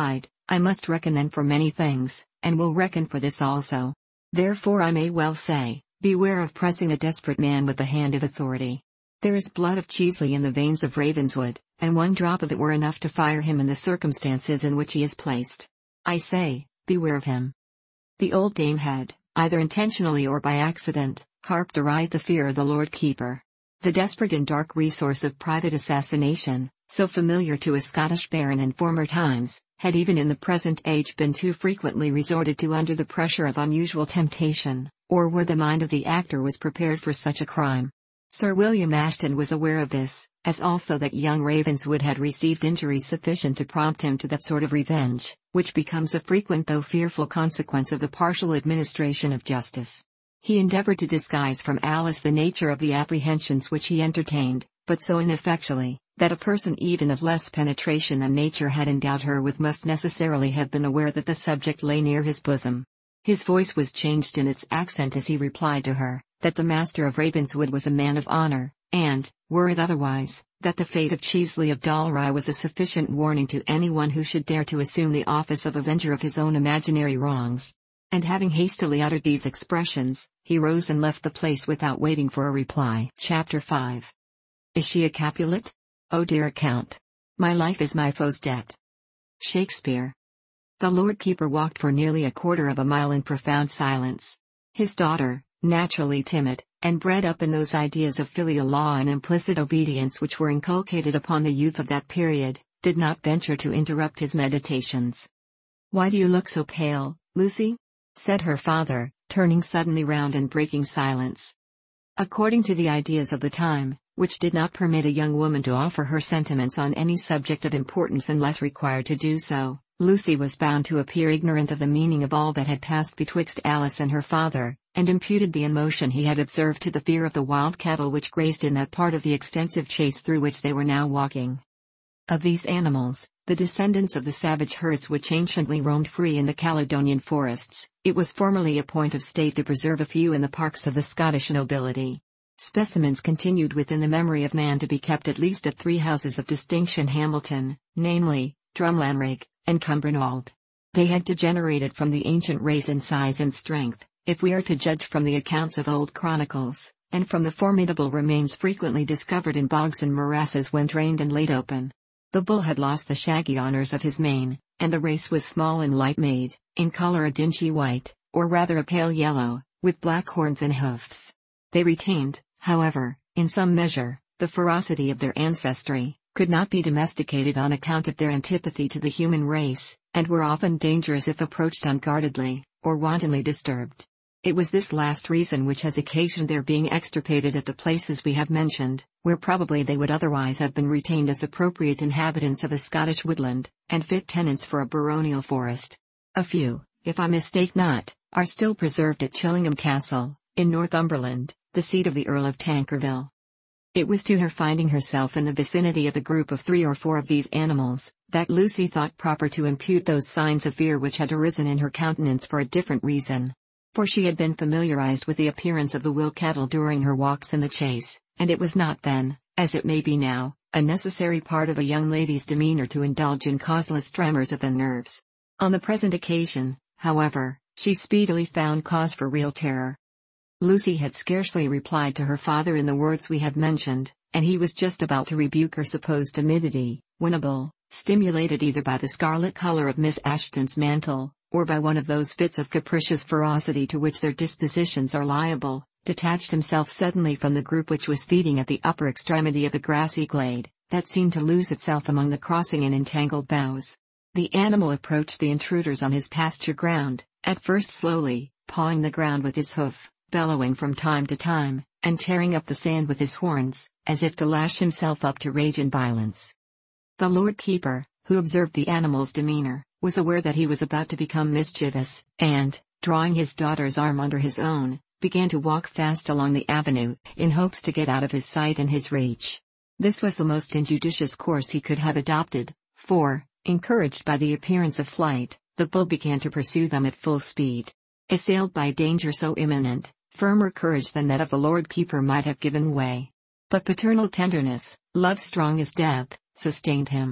I must reckon then for many things, and will reckon for this also. Therefore I may well say, beware of pressing a desperate man with the hand of authority. There is blood of Cheesley in the veins of Ravenswood, and one drop of it were enough to fire him in the circumstances in which he is placed. I say, beware of him. The old dame had, either intentionally or by accident, harped aright the fear of the Lord Keeper. The desperate and dark resource of private assassination, so familiar to a Scottish baron in former times, had even in the present age been too frequently resorted to under the pressure of unusual temptation, or where the mind of the actor was prepared for such a crime. Sir William Ashton was aware of this, as also that young Ravenswood had received injuries sufficient to prompt him to that sort of revenge, which becomes a frequent though fearful consequence of the partial administration of justice. He endeavored to disguise from Alice the nature of the apprehensions which he entertained, but so ineffectually, that a person even of less penetration than nature had endowed her with must necessarily have been aware that the subject lay near his bosom. His voice was changed in its accent as he replied to her, that the master of Ravenswood was a man of honour, and, were it otherwise, that the fate of Cheesley of Dalry was a sufficient warning to anyone who should dare to assume the office of avenger of his own imaginary wrongs. And having hastily uttered these expressions, he rose and left the place without waiting for a reply. Chapter five. Is she a Capulet? O dear account! My life is my foe's debt. Shakespeare. The Lord Keeper walked for nearly a quarter of a mile in profound silence. His daughter, naturally timid, and bred up in those ideas of filial law and implicit obedience which were inculcated upon the youth of that period, did not venture to interrupt his meditations. "Why do you look so pale, Lucy?" said her father, turning suddenly round and breaking silence. According to the ideas of the time, which did not permit a young woman to offer her sentiments on any subject of importance unless required to do so, Lucy was bound to appear ignorant of the meaning of all that had passed betwixt Alice and her father, and imputed the emotion he had observed to the fear of the wild cattle which grazed in that part of the extensive chase through which they were now walking. Of these animals, the descendants of the savage herds which anciently roamed free in the Caledonian forests, it was formerly a point of state to preserve a few in the parks of the Scottish nobility. Specimens continued within the memory of man to be kept at least at three houses of distinction: Hamilton, namely, Drumlanrig, and Cumbernauld. They had degenerated from the ancient race in size and strength, if we are to judge from the accounts of old chronicles, and from the formidable remains frequently discovered in bogs and morasses when drained and laid open. The bull had lost the shaggy honours of his mane, and the race was small and light made, in colour a dingy white, or rather a pale yellow, with black horns and hoofs. They retained, however, in some measure, the ferocity of their ancestry, could not be domesticated on account of their antipathy to the human race, and were often dangerous if approached unguardedly, or wantonly disturbed. It was this last reason which has occasioned their being extirpated at the places we have mentioned, where probably they would otherwise have been retained as appropriate inhabitants of a Scottish woodland, and fit tenants for a baronial forest. A few, if I mistake not, are still preserved at Chillingham Castle, in Northumberland, the seat of the Earl of Tankerville. It was to her finding herself in the vicinity of a group of three or four of these animals, that Lucy thought proper to impute those signs of fear which had arisen in her countenance for a different reason. For she had been familiarized with the appearance of the wild cattle during her walks in the chase, and it was not then, as it may be now, a necessary part of a young lady's demeanour to indulge in causeless tremors of the nerves. On the present occasion, however, she speedily found cause for real terror. Lucy had scarcely replied to her father in the words we have mentioned, and he was just about to rebuke her supposed timidity, when a bull, stimulated either by the scarlet colour of Miss Ashton's mantle, or by one of those fits of capricious ferocity to which their dispositions are liable, detached himself suddenly from the group which was feeding at the upper extremity of a grassy glade, that seemed to lose itself among the crossing and entangled boughs. The animal approached the intruders on his pasture ground, at first slowly, pawing the ground with his hoof, bellowing from time to time, and tearing up the sand with his horns, as if to lash himself up to rage and violence. The Lord Keeper, who observed the animal's demeanour, was aware that he was about to become mischievous, and, drawing his daughter's arm under his own, began to walk fast along the avenue, in hopes to get out of his sight and his reach. This was the most injudicious course he could have adopted, for, encouraged by the appearance of flight, the bull began to pursue them at full speed. Assailed by danger so imminent, firmer courage than that of the Lord Keeper might have given way. But paternal tenderness, love strong as death, sustained him.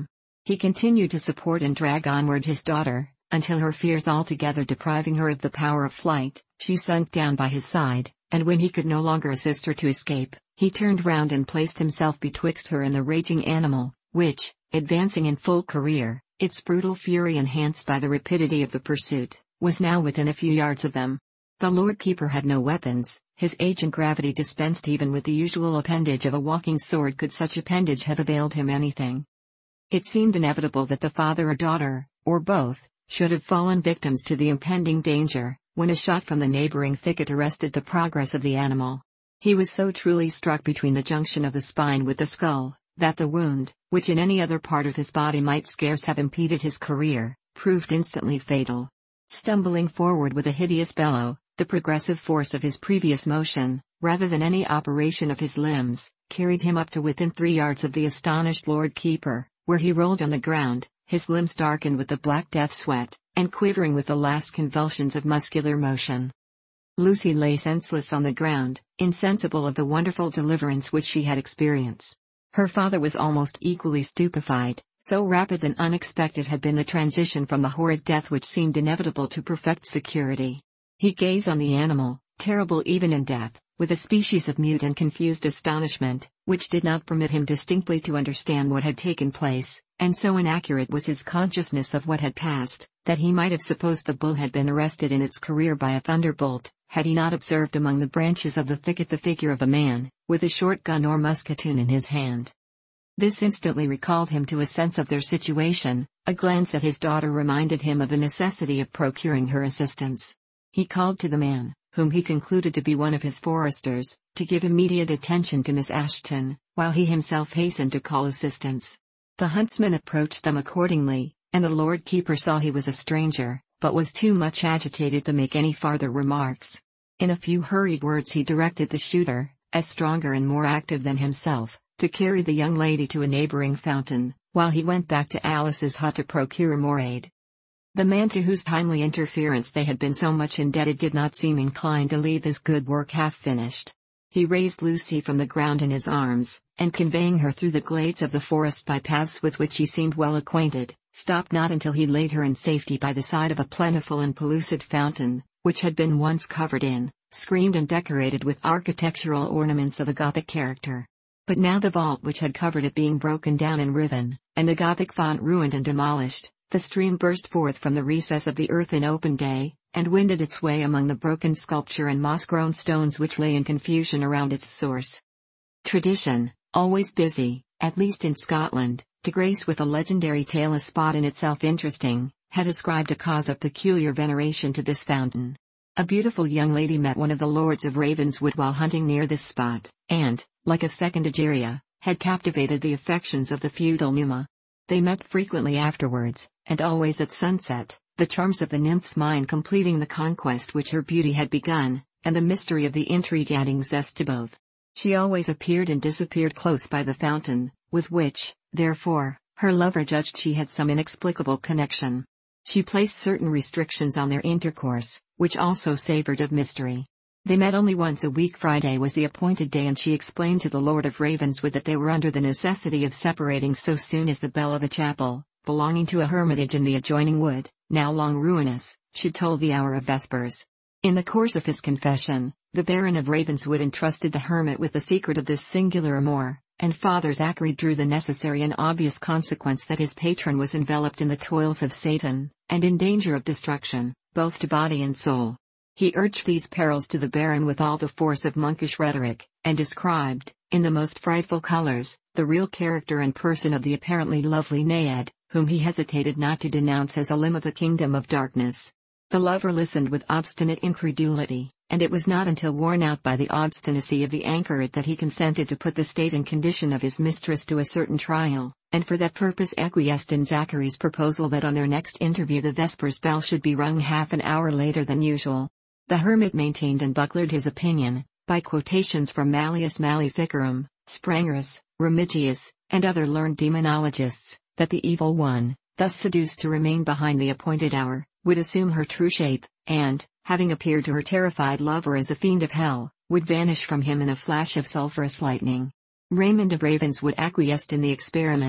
He continued to support and drag onward his daughter, until her fears altogether depriving her of the power of flight, she sunk down by his side, and when he could no longer assist her to escape, he turned round and placed himself betwixt her and the raging animal, which, advancing in full career, its brutal fury enhanced by the rapidity of the pursuit, was now within a few yards of them. The Lord Keeper had no weapons, his age and gravity dispensed even with the usual appendage of a walking sword. Could such appendage have availed him anything? It seemed inevitable that the father or daughter, or both, should have fallen victims to the impending danger, when a shot from the neighboring thicket arrested the progress of the animal. He was so truly struck between the junction of the spine with the skull, that the wound, which in any other part of his body might scarce have impeded his career, proved instantly fatal. Stumbling forward with a hideous bellow, the progressive force of his previous motion, rather than any operation of his limbs, carried him up to within three yards of the astonished Lord Keeper, where he rolled on the ground, his limbs darkened with the black death sweat, and quivering with the last convulsions of muscular motion. Lucy lay senseless on the ground, insensible of the wonderful deliverance which she had experienced. Her father was almost equally stupefied, so rapid and unexpected had been the transition from the horrid death which seemed inevitable to perfect security. He gazed on the animal, terrible even in death, with a species of mute and confused astonishment, which did not permit him distinctly to understand what had taken place, and so inaccurate was his consciousness of what had passed, that he might have supposed the bull had been arrested in its career by a thunderbolt, had he not observed among the branches of the thicket the figure of a man, with a short gun or musketoon in his hand. This instantly recalled him to a sense of their situation. A glance at his daughter reminded him of the necessity of procuring her assistance. He called to the man, whom he concluded to be one of his foresters, to give immediate attention to Miss Ashton, while he himself hastened to call assistance. The huntsman approached them accordingly, and the Lord Keeper saw he was a stranger, but was too much agitated to make any farther remarks. In a few hurried words he directed the shooter, as stronger and more active than himself, to carry the young lady to a neighboring fountain, while he went back to Alice's hut to procure more aid. The man to whose timely interference they had been so much indebted did not seem inclined to leave his good work half finished. He raised Lucy from the ground in his arms, and conveying her through the glades of the forest by paths with which he seemed well acquainted, stopped not until he laid her in safety by the side of a plentiful and pellucid fountain, which had been once covered in, screened and decorated with architectural ornaments of a Gothic character. But now the vault which had covered it being broken down and riven, and the Gothic font ruined and demolished, the stream burst forth from the recess of the earth in open day, and wended its way among the broken sculpture and moss-grown stones which lay in confusion around its source. Tradition, always busy, at least in Scotland, to grace with a legendary tale a spot in itself interesting, had ascribed a cause of peculiar veneration to this fountain. A beautiful young lady met one of the lords of Ravenswood while hunting near this spot, and, like a second Egeria, had captivated the affections of the feudal Numa. They met frequently afterwards, and always at sunset, the charms of the nymph's mind completing the conquest which her beauty had begun, and the mystery of the intrigue adding zest to both. She always appeared and disappeared close by the fountain, with which, therefore, her lover judged she had some inexplicable connection. She placed certain restrictions on their intercourse, which also savored of mystery. They met only once a week. Friday was the appointed day, and she explained to the Lord of Ravenswood that they were under the necessity of separating so soon as the bell of a chapel, belonging to a hermitage in the adjoining wood, now long ruinous, should toll the hour of vespers. In the course of his confession, the Baron of Ravenswood entrusted the hermit with the secret of this singular amour, and Father Zachary drew the necessary and obvious consequence that his patron was enveloped in the toils of Satan, and in danger of destruction, both to body and soul. He urged these perils to the Baron with all the force of monkish rhetoric, and described, in the most frightful colours, the real character and person of the apparently lovely Naiad, whom he hesitated not to denounce as a limb of the kingdom of darkness. The lover listened with obstinate incredulity, and it was not until worn out by the obstinacy of the anchoret that he consented to put the state and condition of his mistress to a certain trial, and for that purpose acquiesced in Zachary's proposal that on their next interview the vespers bell should be rung half an hour later than usual. The hermit maintained and bucklered his opinion, by quotations from Malleus Maleficarum, Sprengerius, Remigius, and other learned demonologists, that the evil one, thus seduced to remain behind the appointed hour, would assume her true shape, and, having appeared to her terrified lover as a fiend of hell, would vanish from him in a flash of sulphurous lightning. Raymond of Ravenswood acquiesced in the experiment,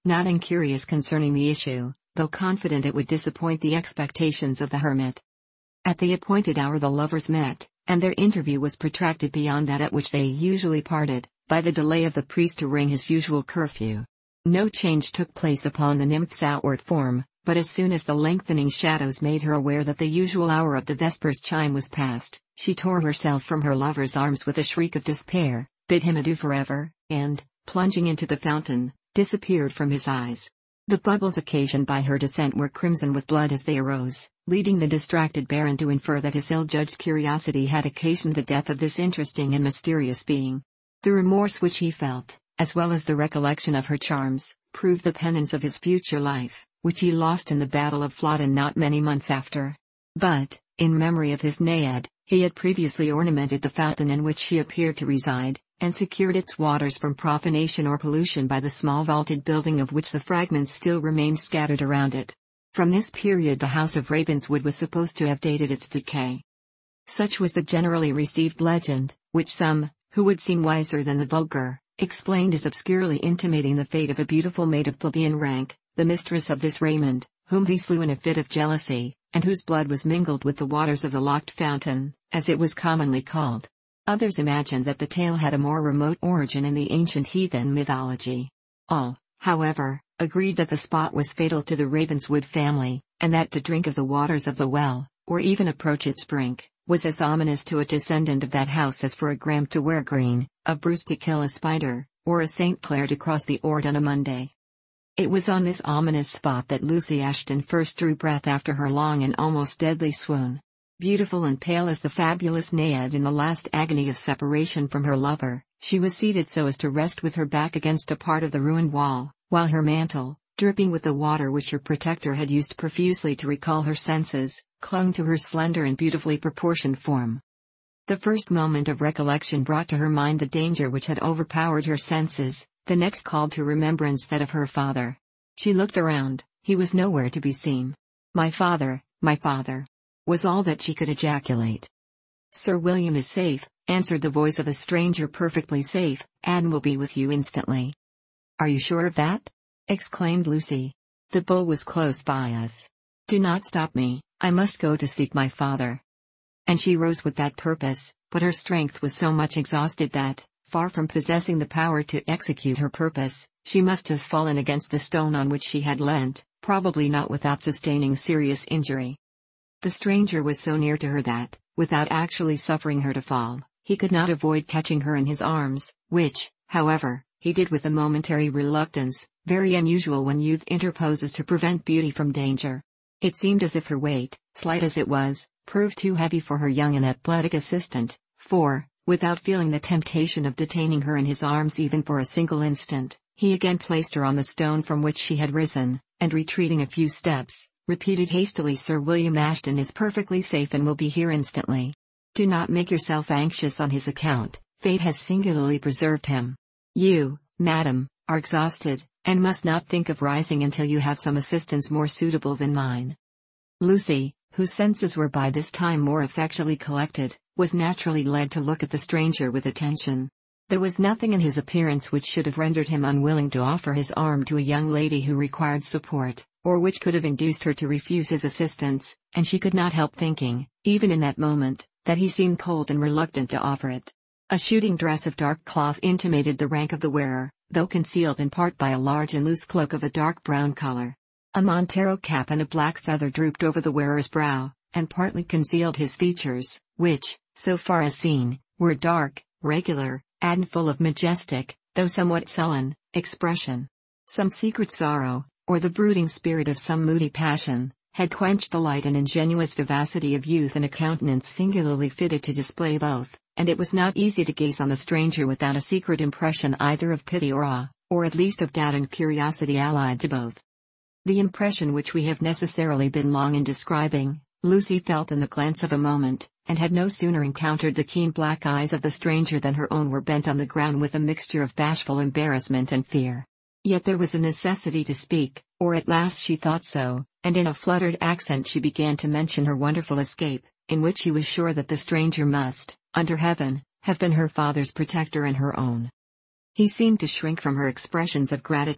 not incurious concerning the issue, though confident it would disappoint the expectations of the hermit. At the appointed hour the lovers met, and their interview was protracted beyond that at which they usually parted, by the delay of the priest to ring his usual curfew. No change took place upon the nymph's outward form, but as soon as the lengthening shadows made her aware that the usual hour of the vespers chime was past, she tore herself from her lover's arms with a shriek of despair, bid him adieu forever, and, plunging into the fountain, disappeared from his eyes. The bubbles occasioned by her descent were crimson with blood as they arose, leading the distracted baron to infer that his ill-judged curiosity had occasioned the death of this interesting and mysterious being. The remorse which he felt, as well as the recollection of her charms, proved the penance of his future life, which he lost in the battle of Flodden not many months after. But, in memory of his Naiad, he had previously ornamented the fountain in which she appeared to reside, and secured its waters from profanation or pollution by the small vaulted building of which the fragments still remained scattered around it. From this period the House of Ravenswood was supposed to have dated its decay. Such was the generally received legend, which some, who would seem wiser than the vulgar, explained as obscurely intimating the fate of a beautiful maid of plebeian rank, the mistress of this Raymond, whom he slew in a fit of jealousy, and whose blood was mingled with the waters of the locked fountain, as it was commonly called. Others imagined that the tale had a more remote origin in the ancient heathen mythology. All, however, agreed that the spot was fatal to the Ravenswood family, and that to drink of the waters of the well, or even approach its brink, was as ominous to a descendant of that house as for a Graham to wear green, a Bruce to kill a spider, or a Saint Clair to cross the Ord on a Monday. It was on this ominous spot that Lucy Ashton first drew breath after her long and almost deadly swoon. Beautiful and pale as the fabulous Naiad in the last agony of separation from her lover, she was seated so as to rest with her back against a part of the ruined wall, while her mantle, dripping with the water which her protector had used profusely to recall her senses, clung to her slender and beautifully proportioned form. The first moment of recollection brought to her mind the danger which had overpowered her senses, the next called to remembrance that of her father. She looked around, he was nowhere to be seen. "My father, my father," was all that she could ejaculate. "Sir William is safe," answered the voice of a stranger. "Perfectly safe, and will be with you instantly." "Are you sure of that?" exclaimed Lucy. "The bull was close by us. Do not stop me, I must go to seek my father." And she rose with that purpose, but her strength was so much exhausted that, far from possessing the power to execute her purpose, she must have fallen against the stone on which she had leant, probably not without sustaining serious injury. The stranger was so near to her that, without actually suffering her to fall, he could not avoid catching her in his arms, which, however, he did with a momentary reluctance, very unusual when youth interposes to prevent beauty from danger. It seemed as if her weight, slight as it was, proved too heavy for her young and athletic assistant, for, without feeling the temptation of detaining her in his arms even for a single instant, he again placed her on the stone from which she had risen, and retreating a few steps, repeated hastily, "Sir William Ashton is perfectly safe and will be here instantly. Do not make yourself anxious on his account, fate has singularly preserved him. You, madam, are exhausted, and must not think of rising until you have some assistance more suitable than mine." Lucy, whose senses were by this time more effectually collected, was naturally led to look at the stranger with attention. There was nothing in his appearance which should have rendered him unwilling to offer his arm to a young lady who required support, or which could have induced her to refuse his assistance, and she could not help thinking, even in that moment, that he seemed cold and reluctant to offer it. A shooting dress of dark cloth intimated the rank of the wearer, though concealed in part by a large and loose cloak of a dark brown color. A Montero cap and a black feather drooped over the wearer's brow, and partly concealed his features, which, so far as seen, were dark, regular, and full of majestic, though somewhat sullen, expression. Some secret sorrow, or the brooding spirit of some moody passion, had quenched the light and ingenuous vivacity of youth in a countenance singularly fitted to display both, and it was not easy to gaze on the stranger without a secret impression either of pity or awe, or at least of doubt and curiosity allied to both. The impression which we have necessarily been long in describing, Lucy felt in the glance of a moment, and had no sooner encountered the keen black eyes of the stranger than her own were bent on the ground with a mixture of bashful embarrassment and fear. Yet there was a necessity to speak, or at last she thought so, and in a fluttered accent she began to mention her wonderful escape, in which she was sure that the stranger must, under heaven, have been her father's protector and her own. He seemed to shrink from her expressions of gratitude,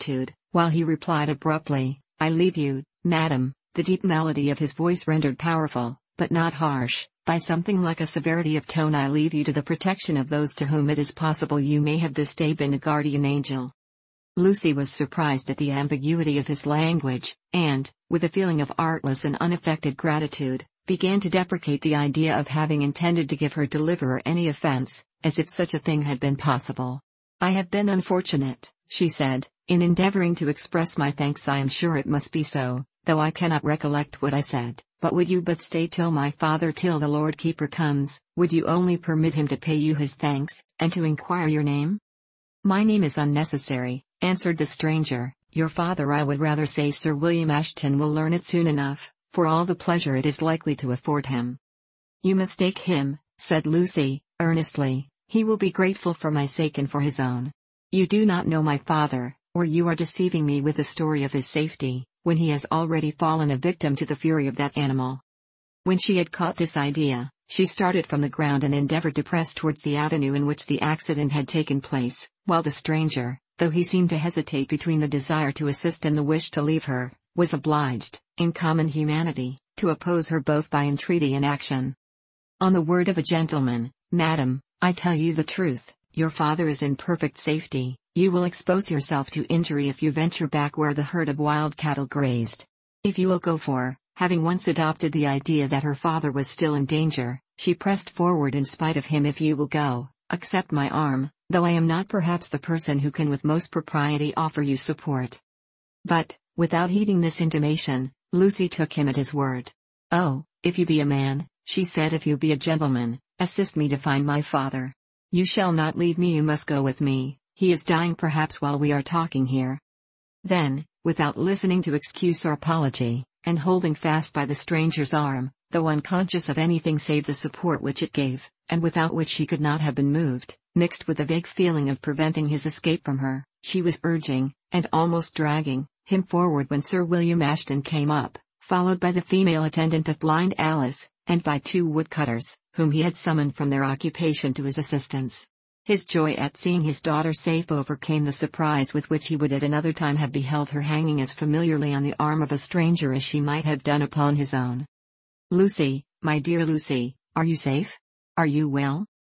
while he replied abruptly, "I leave you, madam," the deep melody of his voice rendered powerful, but not harsh, by something like a severity of tone. "I leave you to the protection of those to whom it is possible you may have this day been a guardian angel." Lucy was surprised at the ambiguity of his language, and, with a feeling of artless and unaffected gratitude, began to deprecate the idea of having intended to give her deliverer any offense, as if such a thing had been possible. "I have been unfortunate," she said, "in endeavoring to express my thanks. I am sure it must be so, though I cannot recollect what I said. But would you but stay till my father till the Lord Keeper comes, would you only permit him to pay you his thanks, and to inquire your name?" "My name is unnecessary," answered the stranger. "Your father, I would rather say Sir William Ashton, will learn it soon enough, for all the pleasure it is likely to afford him." "You mistake him," said Lucy, earnestly. "He will be grateful for my sake and for his own. You do not know my father, or you are deceiving me with the story of his safety, when he has already fallen a victim to the fury of that animal." When she had caught this idea, she started from the ground and endeavored to press towards the avenue in which the accident had taken place, while the stranger, though he seemed to hesitate between the desire to assist and the wish to leave her, was obliged, in common humanity, to oppose her both by entreaty and action. "On the word of a gentleman, madam, I tell you the truth, your father is in perfect safety. You will expose yourself to injury if you venture back where the herd of wild cattle grazed. If you will go for," having once adopted the idea that her father was still in danger, she pressed forward in spite of him, "if you will go, accept my arm, though I am not perhaps the person who can with most propriety offer you support." But, without heeding this intimation, Lucy took him at his word. "Oh, if you be a man," she said, "if you be a gentleman, assist me to find my father. You shall not leave me, you must go with me. He is dying perhaps while we are talking here." Then, without listening to excuse or apology, and holding fast by the stranger's arm, though unconscious of anything save the support which it gave, and without which she could not have been moved, mixed with a vague feeling of preventing his escape from her, she was urging, and almost dragging, him forward when Sir William Ashton came up, followed by the female attendant of Blind Alice, and by two woodcutters, whom he had summoned from their occupation to his assistance. His joy at seeing his daughter safe overcame the surprise with which he would at another time have beheld her hanging as familiarly on the arm of a stranger as she might have done upon his own. "Lucy, my dear Lucy, are you safe? Are you well?"